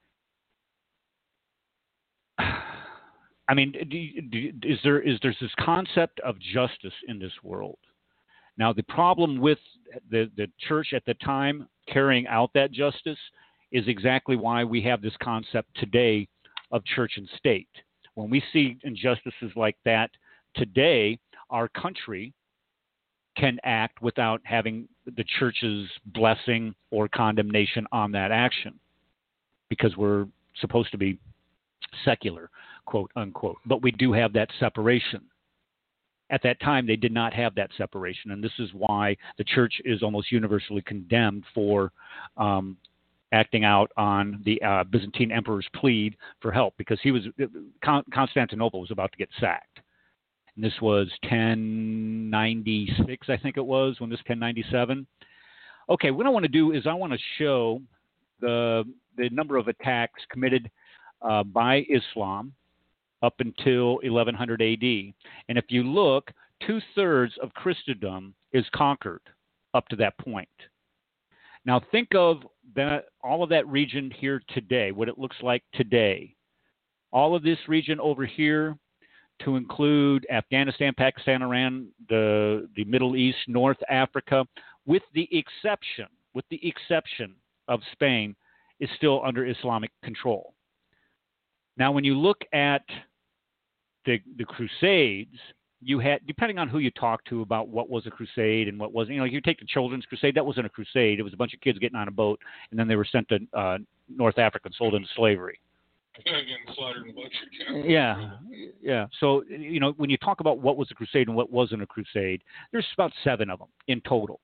I mean, do, do, is there is there's this concept of justice in this world? Now, the problem with the, the church at the time carrying out that justice is exactly why we have this concept today of church and state. When we see injustices like that today, our country can act without having the church's blessing or condemnation on that action, because we're supposed to be secular, quote unquote. But we do have that separation. At that time, they did not have that separation, and this is why the church is almost universally condemned for um, acting out on the uh, Byzantine emperor's plea for help, because he was Con- Constantinople was about to get sacked. And this was ten ninety-six, I think it was, when this ten ninety-seven. Okay, what I want to do is I want to show the the number of attacks committed uh, by Islam up until eleven hundred A D. And if you look, two-thirds of Christendom is conquered up to that point. Now think of that, all of that region here today, what it looks like today. All of this region over here, to include Afghanistan, Pakistan, Iran, the, the Middle East, North Africa, with the exception, with the exception of Spain, is still under Islamic control. Now when you look at The, the Crusades, you had, depending on who you talk to about what was a crusade and what wasn't, you know, you take the Children's Crusade, that wasn't a crusade. It was a bunch of kids getting on a boat, and then they were sent to uh, North Africa and sold into slavery. Getting slaughtered and butchered. Yeah, yeah. So, you know, when you talk about what was a crusade and what wasn't a crusade, there's about seven of them in total.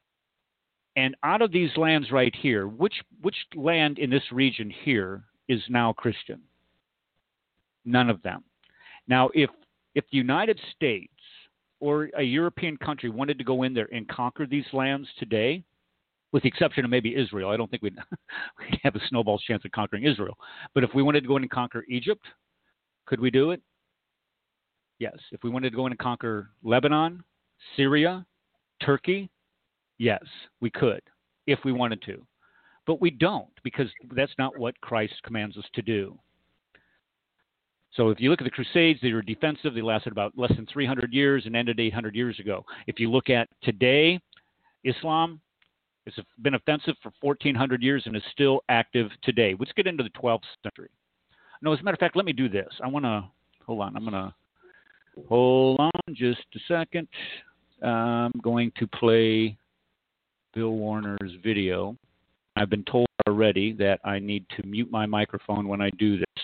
And out of these lands right here, which which land in this region here is now Christian? None of them. Now, if if the United States or a European country wanted to go in there and conquer these lands today, with the exception of maybe Israel, I don't think we'd, we'd have a snowball's chance of conquering Israel. But if we wanted to go in and conquer Egypt, could we do it? Yes. If we wanted to go in and conquer Lebanon, Syria, Turkey, yes, we could, if we wanted to. But we don't, because that's not what Christ commands us to do. So if you look at the Crusades, they were defensive. They lasted about less than three hundred years and ended eight hundred years ago. If you look at today, Islam has been offensive for fourteen hundred years and is still active today. Let's get into the twelfth century. No, as a matter of fact, let me do this. I want to, hold on. I'm going to, hold on just a second. I'm going to play Bill Warner's video. I've been told already that I need to mute my microphone when I do this.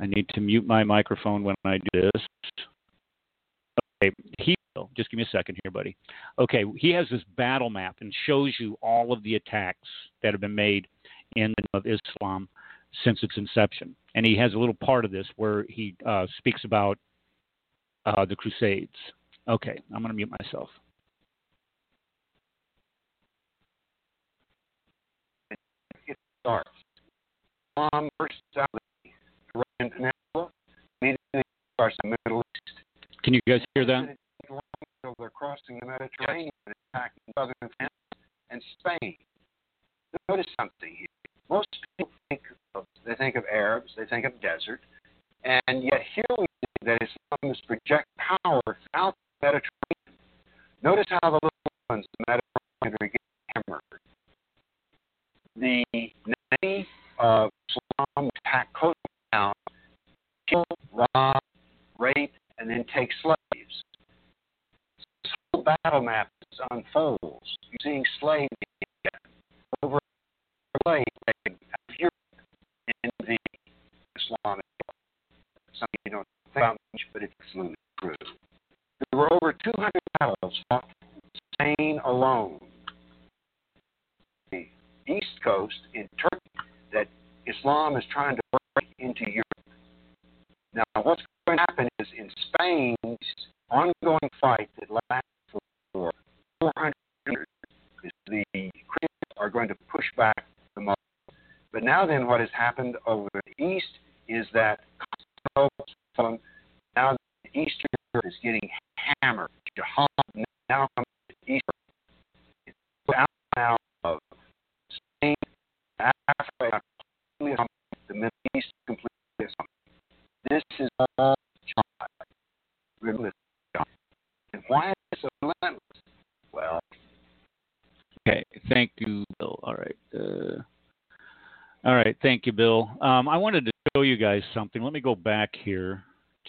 I need to mute my microphone when I do this. Okay, he just give me a second here, buddy. Okay, he has this battle map and shows you all of the attacks that have been made in the name of Islam since its inception. And he has a little part of this where he uh, speaks about uh, the Crusades. Okay, I'm going to mute myself. It starts. Islam versus Saudi Arabian Peninsula, immediately starts in the Middle East. Can you guys hear that? They're crossing the Mediterranean and attacking southern France and Spain. Notice something here. Most people think of, they think of Arabs, they think of desert, and yet here we see that Islam is project power throughout the Mediterranean. Notice how the little ones in the Mediterranean are getting hammered. The name of Islam attack Kosovo down, kill, rob, rape, and then take slaves. This whole battle map unfolds. You're seeing slaves over slave trade of Europe in the Islamic world. Something you don't think about much, but it's absolutely true. There were over two hundred battles fought in Spain alone. The East Coast in Turkey that Islam is trying to break into Europe. Now, what's going to happen is in Spain's ongoing fight that lasts for four hundred years, is the Christians are going to push back the Muslims. But now then what has happened over the East is that Constantinople, now the Eastern Europe is getting hammered. Jihad now comes to Eastern. It's out now of Spain, Africa, the Middle East completely. This is all relentless. And why is it so relentless? Well, okay. Thank you, Bill. All right. Uh, all right. Thank you, Bill. Um, I wanted to show you guys something. Let me go back here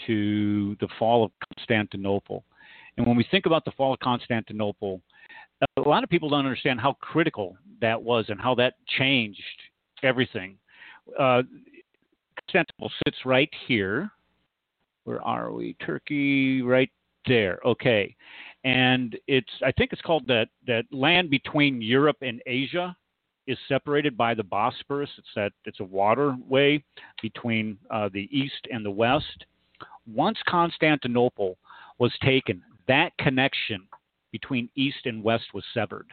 to the fall of Constantinople. And when we think about the fall of Constantinople, a lot of people don't understand how critical that was and how that changed everything. Uh, Constantinople sits right here. Where are we? Turkey, right there. Okay. And it's, I think it's called that, that land between Europe and Asia is separated by the Bosporus. It's that, it's a waterway between uh, the east and the west. Once Constantinople was taken, that connection between east and west was severed.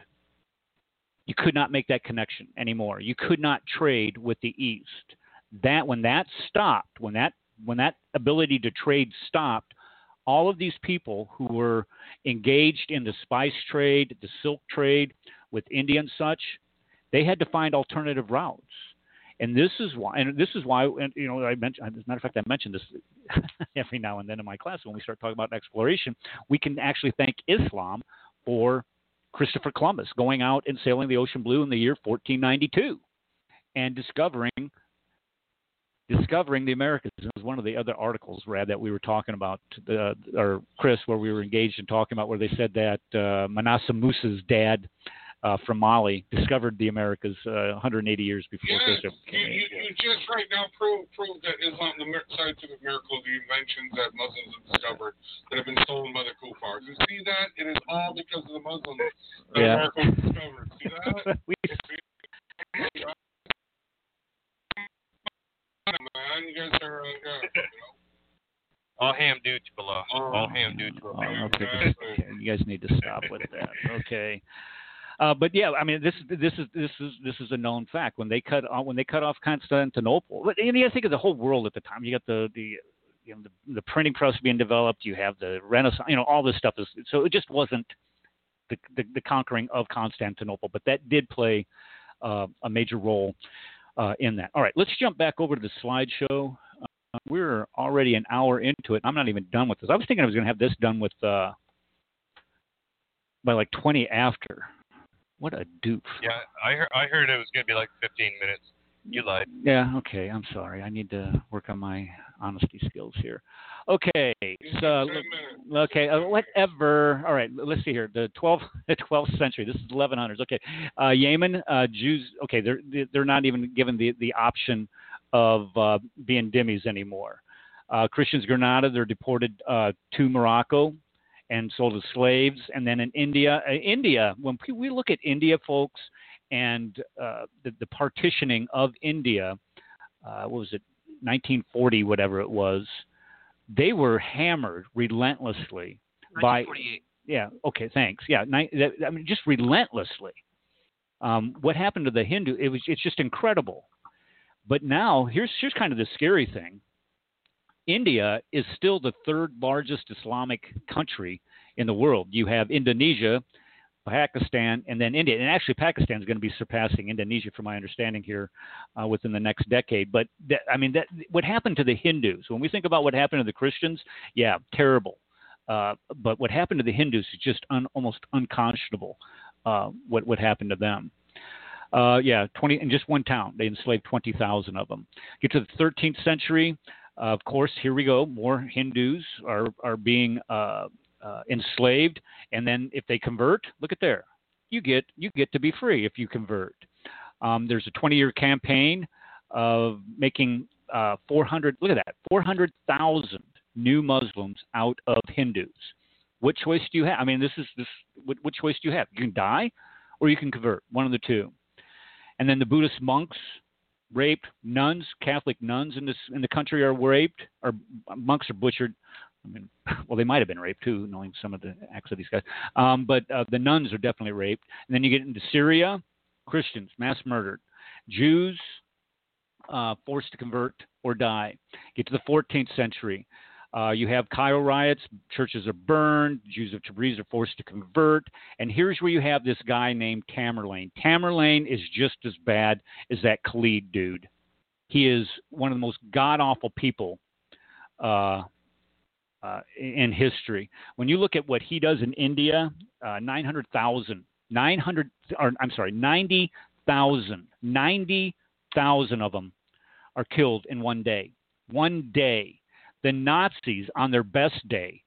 You could not make that connection anymore. You could not trade with the east. That when that stopped, when that when that ability to trade stopped, all of these people who were engaged in the spice trade, the silk trade with India and such, they had to find alternative routes. And this is why, and this is why, and, you know, I mentioned, as a matter of fact, I mention this every now and then in my class when we start talking about exploration. We can actually thank Islam for Christopher Columbus going out and sailing the ocean blue in the year fourteen ninety-two and discovering discovering the Americas. It was one of the other articles, Brad, that we were talking about, uh, or Chris, where we were engaged in talking about, where they said that uh, Manassa Musa's dad uh, from Mali discovered the Americas uh, one hundred eighty years before yes, Christopher. You, you, you just right now proved prove that Islam, the scientific miracles, the inventions that Muslims have discovered that have been stolen by the kuffars. You see that? It is all because of the Muslims that Yeah. America was discovered. See that? we, Man, you guys are, uh, yeah, you know. All ham due to Allah. All ham due to oh, Allah. okay, okay, you guys need to stop with that. Okay. Uh, but yeah, I mean, this this is this is this is a known fact. When they cut uh, when they cut off Constantinople, but you know, think of the whole world at the time. You got the the you know the, the printing press being developed. You have the Renaissance. You know, all this stuff is so it just wasn't the the, the conquering of Constantinople, but that did play uh, a major role uh, in that. All right, let's jump back over to the slideshow. Uh, we're already an hour into it. I'm not even done with this. I was thinking I was going to have this done with uh, by like twenty after. What a doof. Yeah, I heard, I heard it was going to be like fifteen minutes. You lied. Yeah, okay. I'm sorry. I need to work on my honesty skills here. Okay. So, okay, uh, whatever. All right, let's see here. The twelfth, the twelfth century. This is eleven hundreds. Okay. Uh, Yemen, uh, Jews, okay, they're they're not even given the, the option of uh, being dhimmis anymore. Uh, Christians Grenada, they're deported uh, to Morocco and sold as slaves. And then in India, uh, India, when we look at India, folks, and uh, the, the partitioning of India, uh, what was it, nineteen forty, whatever it was, they were hammered relentlessly by, yeah, okay, thanks. Yeah, ni- that, I mean, just relentlessly. Um, what happened to the Hindu, it was, it's just incredible. But now, here's here's kind of the scary thing. India is still the third largest Islamic country in the world. You have Indonesia, Pakistan, and then India. And actually, Pakistan is going to be surpassing Indonesia, from my understanding here, uh, within the next decade. But, that, I mean, that, what happened to the Hindus? When we think about what happened to the Christians, yeah, terrible. Uh, but what happened to the Hindus is just un, almost unconscionable, uh, what, what happened to them. Uh, yeah, twenty in just one town. They enslaved twenty thousand of them. Get to the thirteenth century. Uh, of course, here we go. More Hindus are are being uh, uh, enslaved, and then if they convert, look at there. You get you get to be free if you convert. Um, there's a twenty-year campaign of making uh, four hundred. Look at that, four hundred thousand new Muslims out of Hindus. What choice do you have? I mean, this is this. What, what choice do you have? You can die, or you can convert. One of the two. And then the Buddhist monks raped, nuns, Catholic nuns in this in the country are raped, or monks are butchered. I mean, well, they might have been raped too, knowing some of the acts of these guys. Um, but uh, the nuns are definitely raped. And then you get into Syria, Christians mass murdered, Jews uh, forced to convert or die. Get to the fourteenth century. Uh, you have Cairo riots, churches are burned, Jews of Tabriz are forced to convert, and here's where you have this guy named Tamerlane. Tamerlane is just as bad as that Khalid dude. He is one of the most god-awful people uh, uh, in history. When you look at what he does in India, uh, nine hundred thousand, nine hundred, or I'm sorry, ninety thousand, ninety thousand of them are killed in one day. One day. The Nazis, on their best day,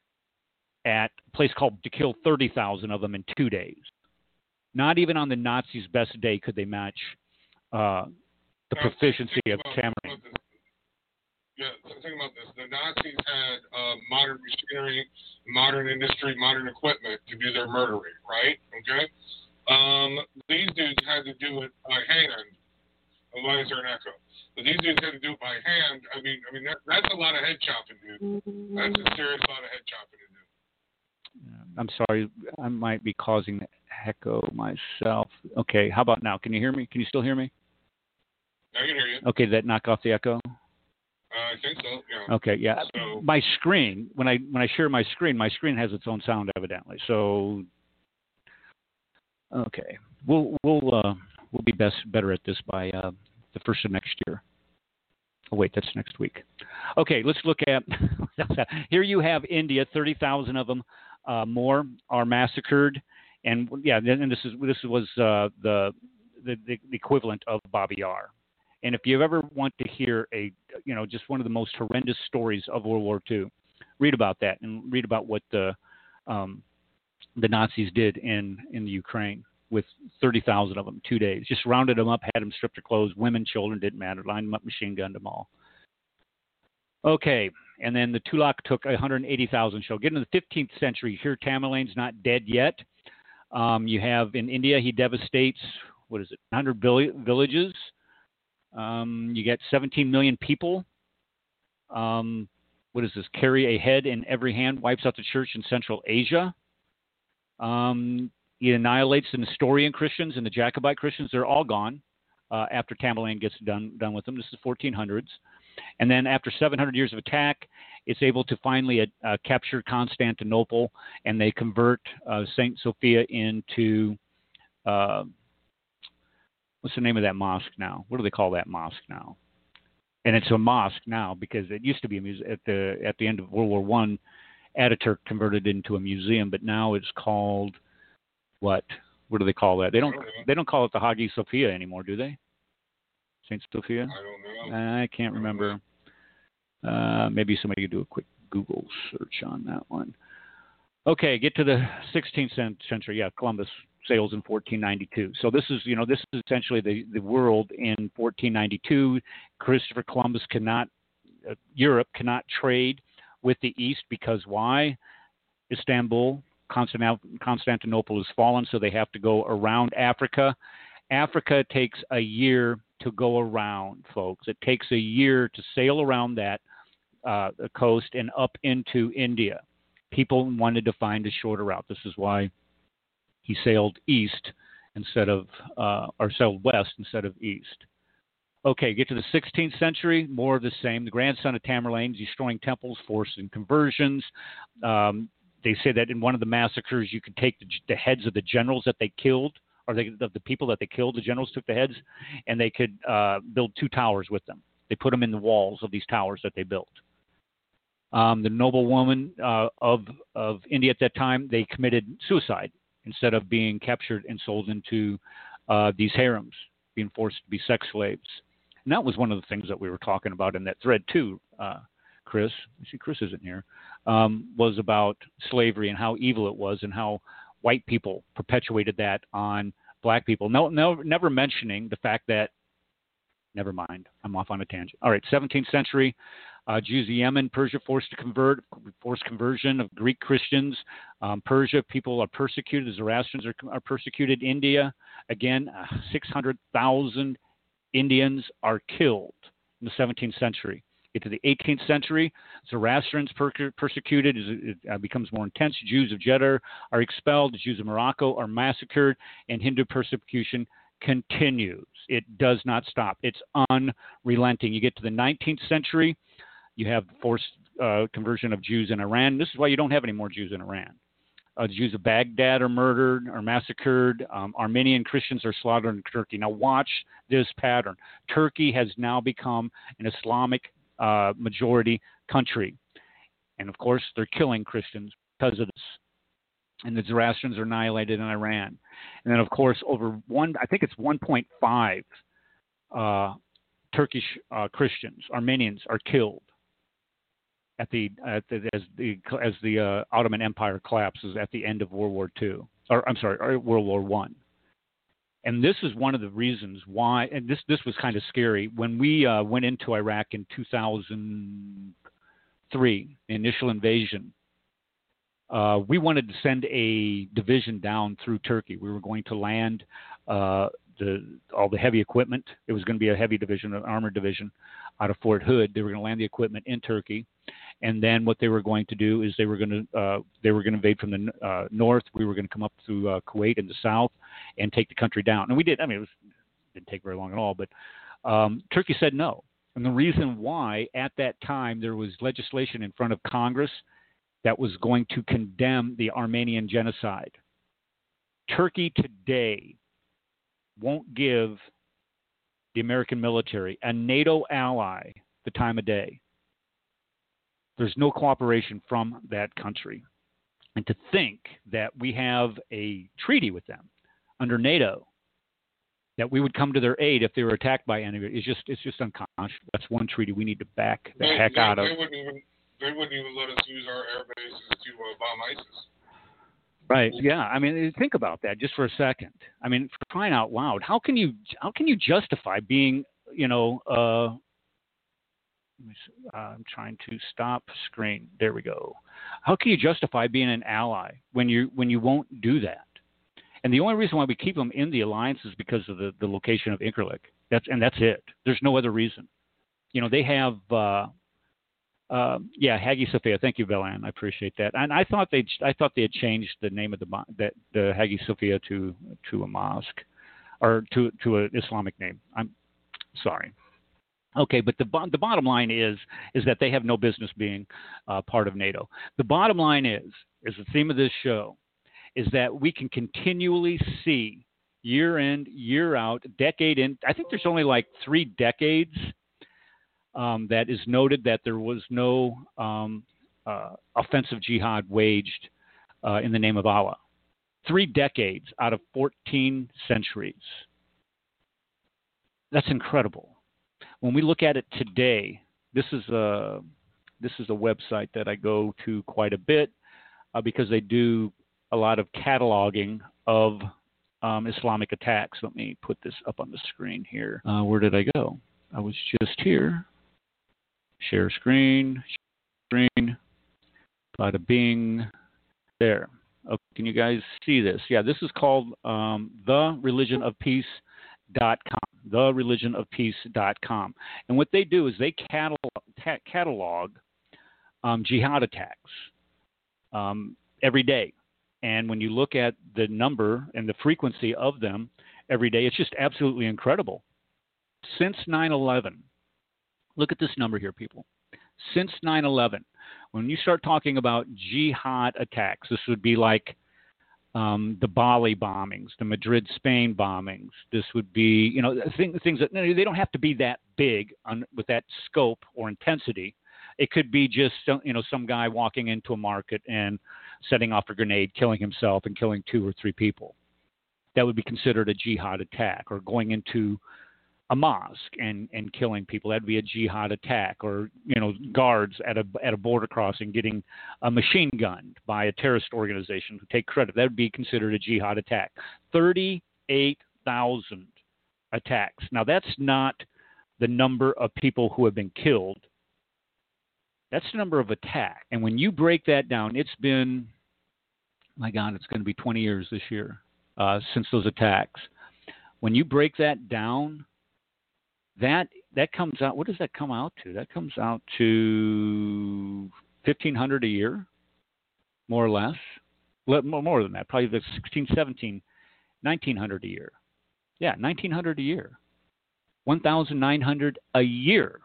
at a place called to kill thirty thousand of them in two days. Not even on the Nazis' best day could they match uh, the now, proficiency of Tamerlane. Yeah, think about this. The Nazis had uh, modern machinery, modern industry, modern equipment to do their murdering, right? Okay? Um, these dudes had to do it by hand. Why is there an echo? But these dudes had to do it by hand. I mean, I mean that, that's a lot of head chopping, dude. That's a serious lot of head chopping to do. I'm sorry, I might be causing echo myself. Okay, how about now? Can you hear me? Can you still hear me? I can hear you. Okay, did that knock off the echo? Uh, I think so. Yeah. Okay, yeah. So, my screen, when I when I share my screen, my screen has its own sound, evidently. So, okay, we'll we'll uh, we'll be best better at this by uh, the first of next year. Oh, wait, that's next week. Okay, let's look at here. You have India, thirty thousand of them uh, more are massacred, and yeah, and this is this was uh, the, the the equivalent of Babi Yar. And if you ever want to hear a you know just one of the most horrendous stories of World War Two, read about that and read about what the um, the Nazis did in in the Ukraine. With thirty thousand of them, two days. Just rounded them up, had them stripped their clothes, women, children, didn't matter. Lined them up, machine gunned them all. Okay, and then the Tulak took one hundred eighty thousand. So getting to the fifteenth century, here Tamerlane's not dead yet. Um, you have in India, he devastates, what is it, one hundred villages. Um, you get seventeen million people. Um, what is this? Carry a head in every hand, wipes out the church in Central Asia. Um, He annihilates the Nestorian Christians and the Jacobite Christians. They're all gone uh, after Tamerlane gets done done with them. This is fourteen hundreds. And then after seven hundred years of attack, it's able to finally uh, capture Constantinople, and they convert uh, Saint Sophia into, uh, what's the name of that mosque now? What do they call that mosque now? And it's a mosque now because it used to be a muse- at the at the end of World War One, Ataturk converted it into a museum, but now it's called what? What do they call that? They don't. They don't call it the Hagia Sophia anymore, do they? Saint Sophia. I don't know. I can't remember. Uh, maybe somebody could do a quick Google search on that one. Okay, get to the sixteenth century. Yeah, Columbus sails in fourteen ninety-two. So this is, you know, this is essentially the, the world in fourteen ninety-two. Christopher Columbus cannot, uh, Europe cannot trade with the East because why? Istanbul, Constantinople has fallen, so they have to go around Africa. Africa takes a year to go around, folks. It takes a year to sail around that uh, coast and up into India. People wanted to find a shorter route. This is why he sailed east instead of, uh, or sailed west instead of east. Okay, get to the sixteenth century, more of the same. The grandson of Tamerlane, destroying temples, forcing conversions. Um, they say that in one of the massacres, you could take the, the heads of the generals that they killed, or the, of the people that they killed, the generals took the heads, and they could uh, build two towers with them. They put them in the walls of these towers that they built. Um, the noblewoman uh, of, of India at that time, they committed suicide instead of being captured and sold into uh, these harems, being forced to be sex slaves. And that was one of the things that we were talking about in that thread too, uh, Chris. I see Chris isn't here. Um, was about slavery and how evil it was and how white people perpetuated that on black people. No, no, never mentioning the fact that, never mind, I'm off on a tangent. All right, seventeenth century, uh, Jews of Yemen, Persia forced to convert, forced conversion of Greek Christians. Um, Persia, people are persecuted. The Zoroastrians are, are persecuted. India, again, uh, six hundred thousand Indians are killed in the seventeenth century. Get to the eighteenth century, Zoroastrians per- persecuted, it uh, becomes more intense. Jews of Jeddah are expelled. The Jews of Morocco are massacred, and Hindu persecution continues. It does not stop. It's unrelenting. You get to the nineteenth century, you have forced uh, conversion of Jews in Iran. This is why you don't have any more Jews in Iran. Uh, the Jews of Baghdad are murdered, are massacred. Um, Armenian Christians are slaughtered in Turkey. Now watch this pattern. Turkey has now become an Islamic uh, majority country. And of course, they're killing Christians because of this. And the Zoroastrians are annihilated in Iran. And then, of course, over one, I think it's one point five uh, Turkish uh, Christians, Armenians, are killed at the, at the as the as the uh, Ottoman Empire collapses at the end of World War Two, or I'm sorry, or World War One. And this is one of the reasons why. And this this was kind of scary when we uh, went into Iraq in two thousand three, the initial invasion. Uh, we wanted to send a division down through Turkey. We were going to land uh, the all the heavy equipment. It was going to be a heavy division, an armored division out of Fort Hood. They were going to land the equipment in Turkey. And then what they were going to do is they were going to uh, they were going to invade from the uh, north. We were going to come up through uh, Kuwait in the south and take the country down. And we did. I mean, it was, didn't take very long at all. But um, Turkey said no. And the reason why, at that time, there was legislation in front of Congress that was going to condemn the Armenian genocide. Turkey today won't give the American military, a NATO ally, the time of day. There's no cooperation from that country. And to think that we have a treaty with them under NATO, that we would come to their aid if they were attacked by enemy, is just it's just unconscionable. That's one treaty we need to back the they, heck they, out of. They wouldn't even they wouldn't even let us use our air bases to uh, bomb ISIS. Right. Yeah. I mean, think about that just for a second. I mean, for crying out loud, how can you how can you justify being, you know, uh, I'm trying to stop screen. There we go. How can you justify being an ally when you when you won't do that? And the only reason why we keep them in the alliance is because of the, the location of Incirlik. That's and that's it. There's no other reason. You know, they have. Uh, uh, yeah, Hagia Sophia. Thank you, Belan. I appreciate that. And I thought they I thought they had changed the name of the that the Hagia Sophia to to a mosque or to to an Islamic name. I'm sorry. Okay, but the the bottom line is is that they have no business being uh, part of NATO. The bottom line is is the theme of this show is that we can continually see year in, year out, decade in. I think there's only like three decades um, that is noted that there was no um, uh, offensive jihad waged uh, in the name of Allah. Three decades out of fourteen centuries. That's incredible. When we look at it today, this is a this is a website that I go to quite a bit uh, because they do a lot of cataloging of um, Islamic attacks. Let me put this up on the screen here. Uh, where did I go? I was just here. Share screen, share screen, bada bing, there. Okay, can you guys see this? Yeah, this is called um, the religion of peace dot com. the religion of peace dot com. And what they do is they catalog, ta- catalog um, jihad attacks um, every day. And when you look at the number and the frequency of them every day, it's just absolutely incredible. Since nine eleven, look at this number here, people. Since nine eleven, when you start talking about jihad attacks, this would be like um, the Bali bombings, the Madrid, Spain bombings. This would be, you know, things, things that they don't have to be that big on, with that scope or intensity. It could be just, you know, some guy walking into a market and setting off a grenade, killing himself and killing two or three people. That would be considered a jihad attack, or going into a mosque and, and killing people. That'd be a jihad attack. Or, you know, guards at a at a border crossing getting a machine gunned by a terrorist organization who take credit. That would be considered a jihad attack. thirty-eight thousand attacks. Now, that's not the number of people who have been killed. That's the number of attack. And when you break that down, it's been, my God, it's going to be twenty years this year uh, since those attacks. When you break that down, That that comes out. What does that come out to? That comes out to fifteen hundred a year, more or less. More than that, probably the sixteen, seventeen, nineteen hundred a year. Yeah, nineteen hundred a year, one thousand nine hundred a year.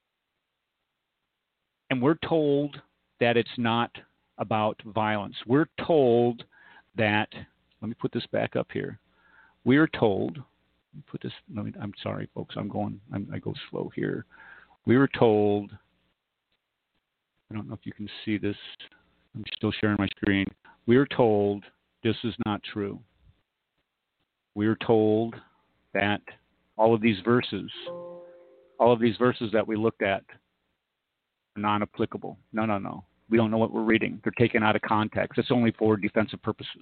And we're told that it's not about violence. We're told that. Let me put this back up here. We're told. Put this. Let me, I'm sorry, folks. I'm going. I'm, I go slow here. We were told. I don't know if you can see this. I'm still sharing my screen. We were told this is not true. We were told that all of these verses, all of these verses that we looked at, are non-applicable. No, no, no. We don't know what we're reading. They're taken out of context. It's only for defensive purposes.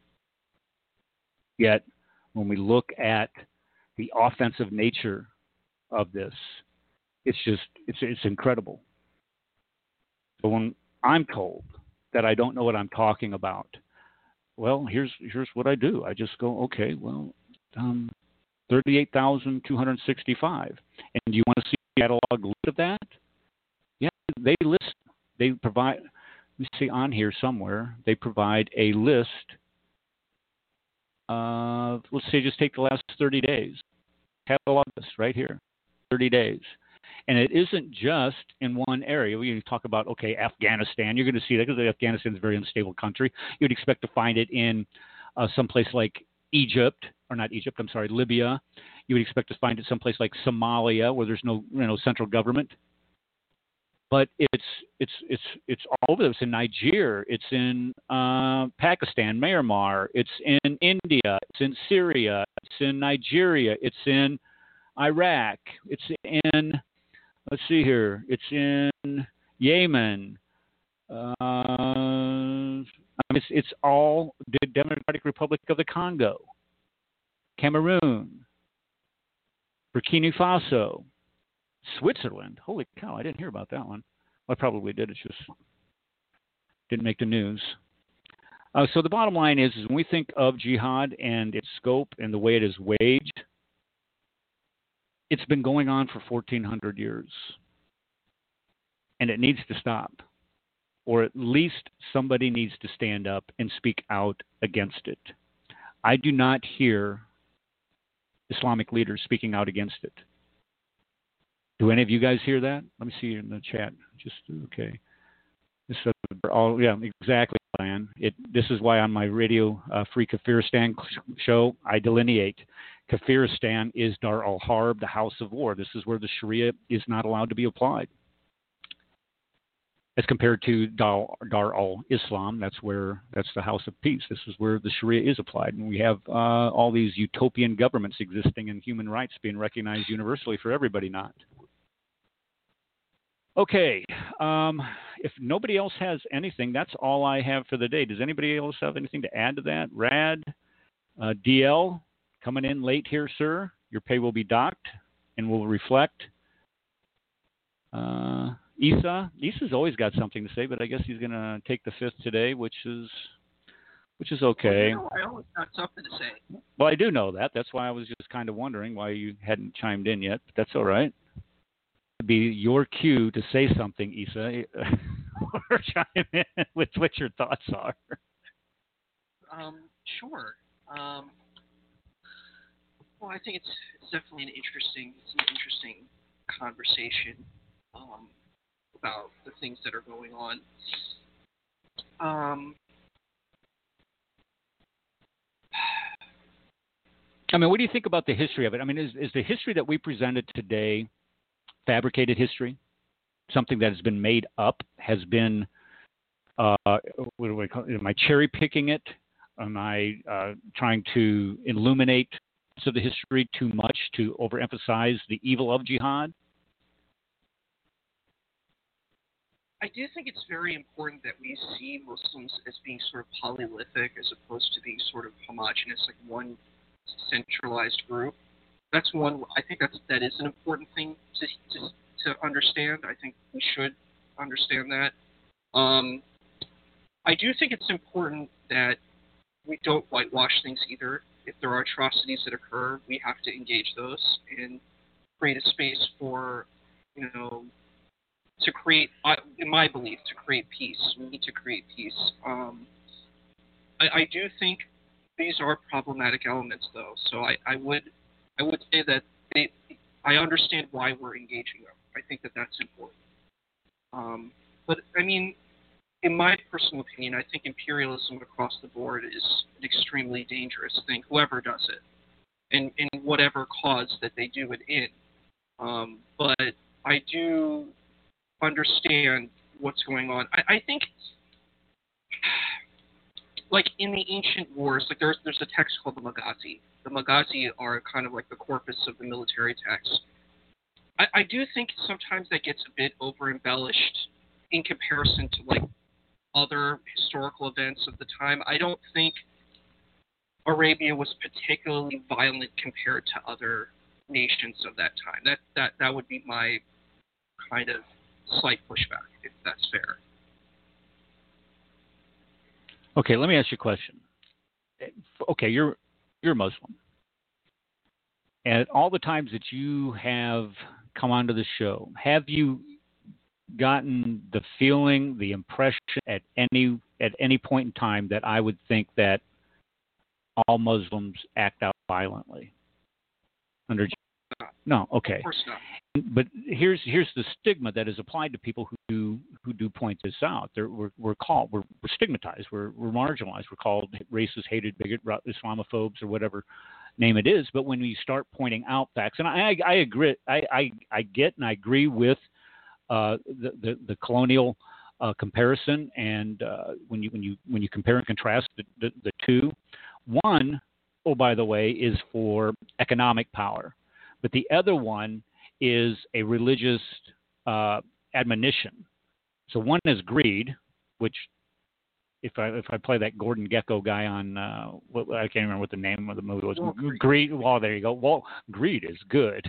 Yet, when we look at the offensive nature of this, it's just, it's it's incredible. So when I'm told that I don't know what I'm talking about, well, here's here's what I do. I just go, okay, well, um, thirty-eight thousand two hundred sixty-five. And do you want to see a catalog list of that? Yeah, they list, they provide, let me see on here somewhere, they provide a list. Uh, let's say just take the last thirty days. Catalog this right here, thirty days. And it isn't just in one area. We talk about, okay, Afghanistan. You're going to see that because Afghanistan is a very unstable country. You'd expect to find it in uh, someplace like Egypt, or not Egypt, I'm sorry, Libya. You would expect to find it someplace like Somalia, where there's no, you know, central government. But it's it's it's it's all over. It's in Nigeria. It's in uh, Pakistan, Myanmar. It's in India. It's in Syria. It's in Nigeria. It's in Iraq. It's in, let's see here. It's in Yemen. Uh, I mean, it's it's all the Democratic Republic of the Congo, Cameroon, Burkina Faso. Switzerland. Holy cow, I didn't hear about that one. Well, I probably did. It just didn't make the news. Uh, so the bottom line is, is when we think of jihad and its scope and the way it is waged, it's been going on for fourteen hundred years. And it needs to stop. Or at least somebody needs to stand up and speak out against it. I do not hear Islamic leaders speaking out against it. Do any of you guys hear that? Let me see in the chat. Just okay. This is all yeah, exactly, Diane. It. This is why on my radio uh, Free Kafiristan show I delineate. Kafiristan is Dar al-Harb, the house of war. This is where the Sharia is not allowed to be applied. As compared to Dar, Dar al-Islam, that's where that's the house of peace. This is where the Sharia is applied, and we have uh, all these utopian governments existing and human rights being recognized universally for everybody. Not. Okay, um, if nobody else has anything, that's all I have for the day. Does anybody else have anything to add to that? Rad, Uh, D L, coming in late here, sir. Your pay will be docked and will reflect. Uh, Isa, Isa's always got something to say, but I guess he's going to take the fifth today, which is which is okay. Well, you know, I always got something to say. Well, I do know that. That's why I was just kind of wondering why you hadn't chimed in yet, but that's all right. It'd be your cue to say something, Isa, or chime in with what your thoughts are. Um, sure. Um, well, I think it's it's definitely an interesting it's an interesting conversation um, about the things that are going on. Um, I mean, what do you think about the history of it? I mean, is is the history that we presented today fabricated history? Something that has been made up? Has been, uh, what do I call it? Am I cherry picking it? Am I uh, trying to illuminate parts of the history too much to overemphasize the evil of jihad? I do think it's very important that we see Muslims as being sort of polylythic as opposed to being sort of homogenous, like one centralized group. That's one. I think that's that is an important thing to to, to understand. I think we should understand that. Um, I do think it's important that we don't whitewash things either. If there are atrocities that occur, we have to engage those and create a space for, you know, to create, in my belief, to create peace. We need to create peace. Um, I, I do think these are problematic elements, though. So I, I would, I would say that they, I understand why we're engaging them. I think that that's important. Um, but I mean, in my personal opinion, I think imperialism across the board is an extremely dangerous thing. Whoever does it, and in whatever cause that they do it in. Um, but I do understand what's going on. I, I think, like in the ancient wars, like there's there's a text called the Magazi. The Magazi are kind of like the corpus of the military text. I, I do think sometimes that gets a bit over embellished in comparison to like other historical events of the time. I don't think Arabia was particularly violent compared to other nations of that time. That that that would be my kind of slight pushback, if that's fair. Okay, let me ask you a question. Okay, you're you're Muslim, and all the times that you have come onto the show, have you gotten the feeling, the impression at any at any point in time that I would think that all Muslims act out violently under? No, okay. Of course not. But here's here's the stigma that is applied to people who do who do point this out. They're, we're we're called we're, we're stigmatized. We're we're marginalized. We're called racist, hated, bigot, Islamophobes, or whatever name it is. But when we start pointing out facts, and I I agree I I, I get and I agree with uh, the, the the colonial uh, comparison, and uh, when you when you when you compare and contrast the, the the two, one, oh by the way, is for economic power, but the other one is a religious uh, admonition. So one is greed, which if I if I play that Gordon Gekko guy on uh, what, I can't remember what the name of the movie was. Well, greed. Well, there you go. Well, greed is good,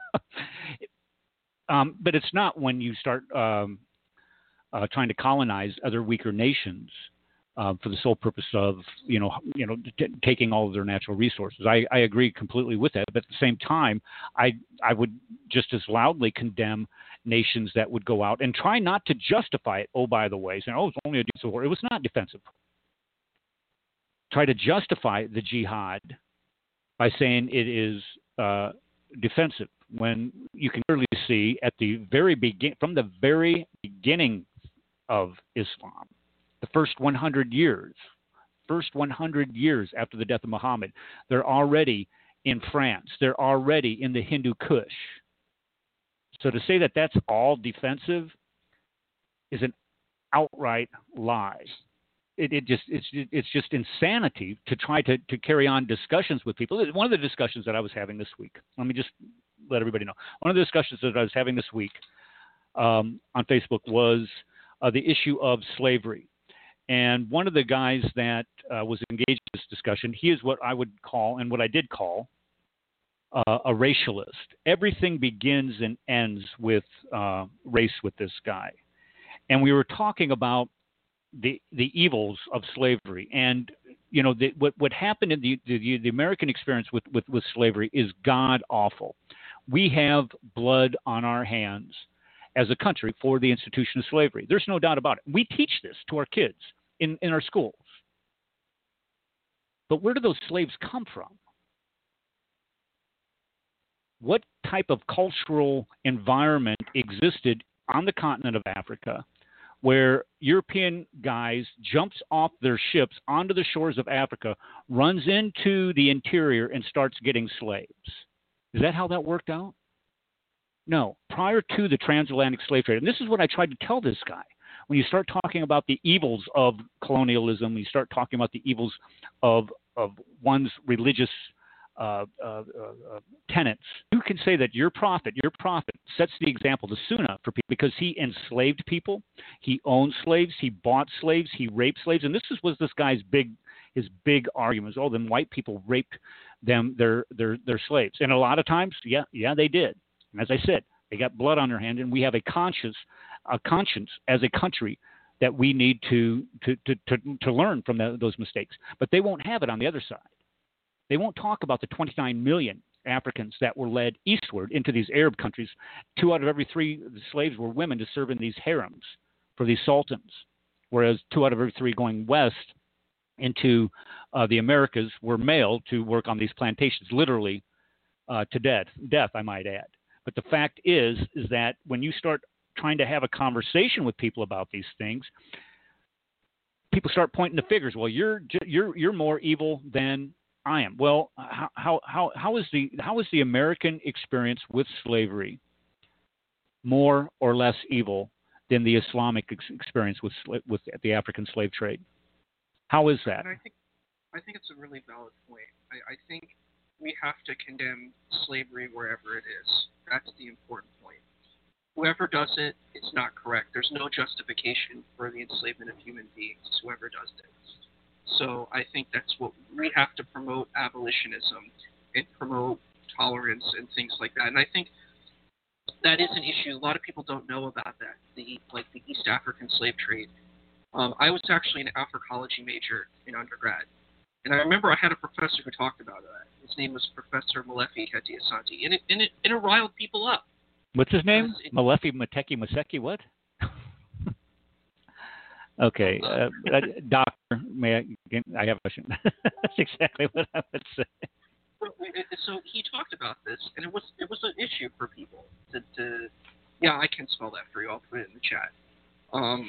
um, but it's not when you start um, uh, trying to colonize other weaker nations uh, for the sole purpose of you know you know t- taking all of their natural resources. I, I agree completely with that, but at the same time, I I would just as loudly condemn nations that would go out and try not to justify it. Oh, by the way, saying, oh, it's only a defensive war. It was not defensive. Try to justify the jihad by saying it is uh, defensive when you can clearly see at the very begin from the very beginning of Islam, the first one hundred years, first one hundred years after the death of Muhammad, they're already in France. They're already in the Hindu Kush. So to say that that's all defensive is an outright lie. It, it just it's it's just insanity to try to, to carry on discussions with people. One of the discussions that I was having this week, let me just let everybody know. One of the discussions that I was having this week um, on Facebook was uh, the issue of slavery. And one of the guys that uh, was engaged in this discussion, he is what I would call, and what I did call, uh, a racialist. Everything begins and ends with uh, race with this guy. And we were talking about the the evils of slavery. And, you know, the, what, what happened in the, the, the American experience with, with, with slavery is god-awful. We have blood on our hands as a country for the institution of slavery. There's no doubt about it. We teach this to our kids in, in our schools. But where do those slaves come from? What type of cultural environment existed on the continent of Africa where European guys jumps off their ships onto the shores of Africa, runs into the interior, and starts getting slaves? Is that how that worked out? No. Prior to the transatlantic slave trade, and this is what I tried to tell this guy, when you start talking about the evils of colonialism, you start talking about the evils of of one's religious uh, uh, uh, tenets, you can say that your prophet, your prophet sets the example, the Sunnah, for people because he enslaved people, he owned slaves, he bought slaves, he raped slaves, and this is, was this guy's big, his big argument. Oh, then white people raped them, their their their slaves, and a lot of times, yeah, yeah, they did. And as I said, they got blood on their hand, and we have a conscience, a conscience as a country that we need to to to to, to learn from the, those mistakes. But they won't have it on the other side. They won't talk about the twenty-nine million Africans that were led eastward into these Arab countries. Two out of every three slaves were women to serve in these harems for these sultans, whereas two out of every three going west into uh, the Americas were male to work on these plantations, literally uh, to death, death, I might add. But the fact is, is that when you start trying to have a conversation with people about these things, people start pointing the fingers. Well, you're you're you're more evil than I am. Well, how how how how is the how is the American experience with slavery more or less evil than the Islamic ex- experience with with the African slave trade? How is that? And I think I think it's a really valid point. I, I think we have to condemn slavery wherever it is. That's the important point. Whoever does it, it's not correct. There's no justification for the enslavement of human beings, whoever does it. So I think that's what we have to promote, abolitionism and promote tolerance and things like that. And I think that is an issue. A lot of people don't know about that, the like the East African slave trade. Um, I was actually an Africology major in undergrad. And I remember I had a professor who talked about that. His name was Professor Molefi Keti Asante. And it, and it, it riled people up. What's his name? It, Molefi Mateki Maseki, what? Okay. Uh, uh, doctor, may I, I have a question. That's exactly what I would say. So he talked about this, and it was it was an issue for people. To, to Yeah, I can spell that for you. I'll put it in the chat. Um,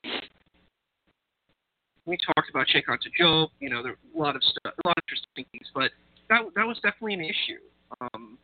we talked about Sheikh Anta Diop, you know, there were a lot of stuff, a lot of interesting things, but that that was definitely an issue. Um,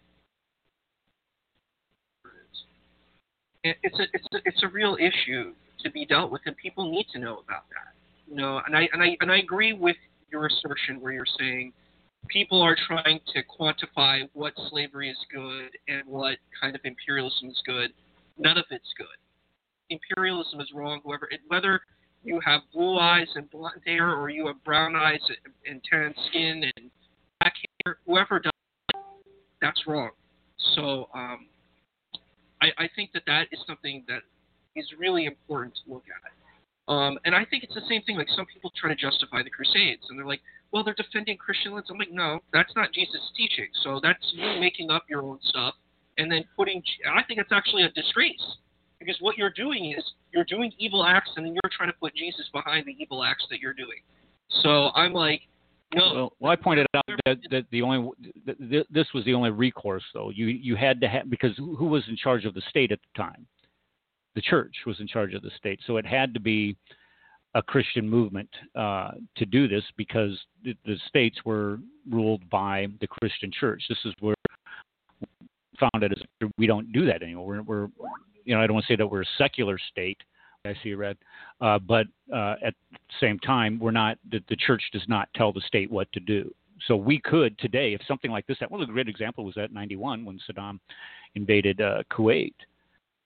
it's a it's a it's a real issue to be dealt with, and people need to know about that. You know, and I and I and I agree with your assertion where you're saying people are trying to quantify what slavery is good and what kind of imperialism is good. None of it's good. Imperialism is wrong. Whoever, it, whether you have blue eyes and blonde hair, or you have brown eyes and tan skin and black hair, whoever does it, that's wrong. So um, I, I think that that is something that is really important to look at. Um, and I think it's the same thing. Like, some people try to justify the Crusades, and they're like, well, they're defending Christian lands. I'm like, no, that's not Jesus' teaching. So that's you making up your own stuff and then putting – I think it's actually a disgrace, because what you're doing is you're doing evil acts, and then you're trying to put Jesus behind the evil acts that you're doing. So I'm like, no. Well, well I pointed out that, that the only that this was the only recourse, though. You you had to have – because who was in charge of the state at the time? The church was in charge of the state. So it had to be a Christian movement uh, to do this, because the, the states were ruled by the Christian church. This is where we found it as we don't do that anymore. We're, we're you know, I don't want to say that we're a secular state. I see red, uh, but uh, at the same time, we're not. The, the church does not tell the state what to do. So we could today, if something like this happened. Well, a great example was that ninety-one when Saddam invaded uh, Kuwait.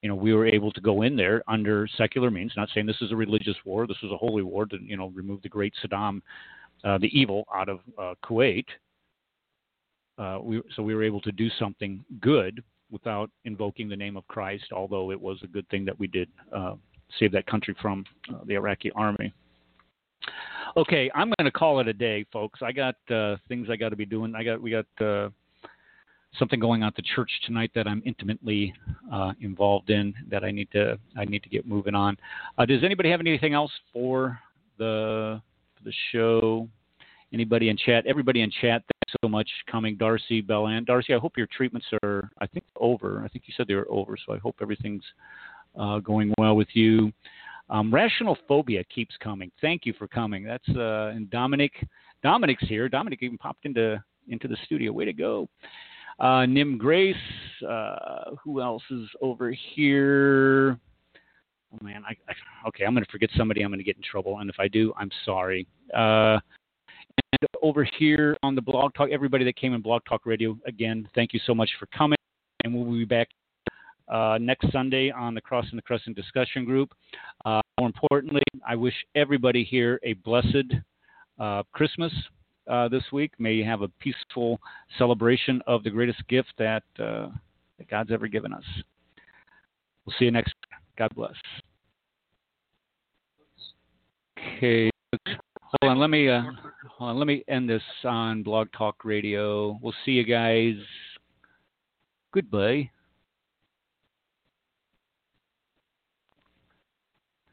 you know, we were able to go in there under secular means. Not saying this is a religious war. This was a holy war to, you know, remove the great Saddam, uh, the evil out of uh, Kuwait. Uh, we, so we were able to do something good without invoking the name of Christ, although it was a good thing that we did uh, save that country from uh, the Iraqi army. Okay, I'm going to call it a day, folks. I got uh, things I got to be doing. I got we got uh, something going on at the church tonight that I'm intimately uh, involved in that I need to I need to get moving on. Uh, does anybody have anything else for the for the show? Anybody in chat? Everybody in chat, thanks so much for coming. Darcy, Bellan. Darcy, I hope your treatments are, I think, over. I think you said they were over, so I hope everything's uh, going well with you. Um, Rational Phobia keeps coming. Thank you for coming. That's uh, and Dominic. Dominic's here. Dominic even popped into into the studio. Way to go. Uh, Nim Grace. Uh, who else is over here? Oh, man. I, I, okay, I'm going to forget somebody. I'm going to get in trouble. And if I do, I'm sorry. Uh, and over here on the Blog Talk, everybody that came in Blog Talk Radio, again, thank you so much for coming. And we'll be back uh, next Sunday on the Crossing the Crescent discussion group. Uh, more importantly, I wish everybody here a blessed uh, Christmas uh, this week. May you have a peaceful celebration of the greatest gift that, uh, that God's ever given us. We'll see you next week. God bless. Okay. Hold on. Let me uh, hold on. Let me end this on Blog Talk Radio. We'll see you guys. Goodbye.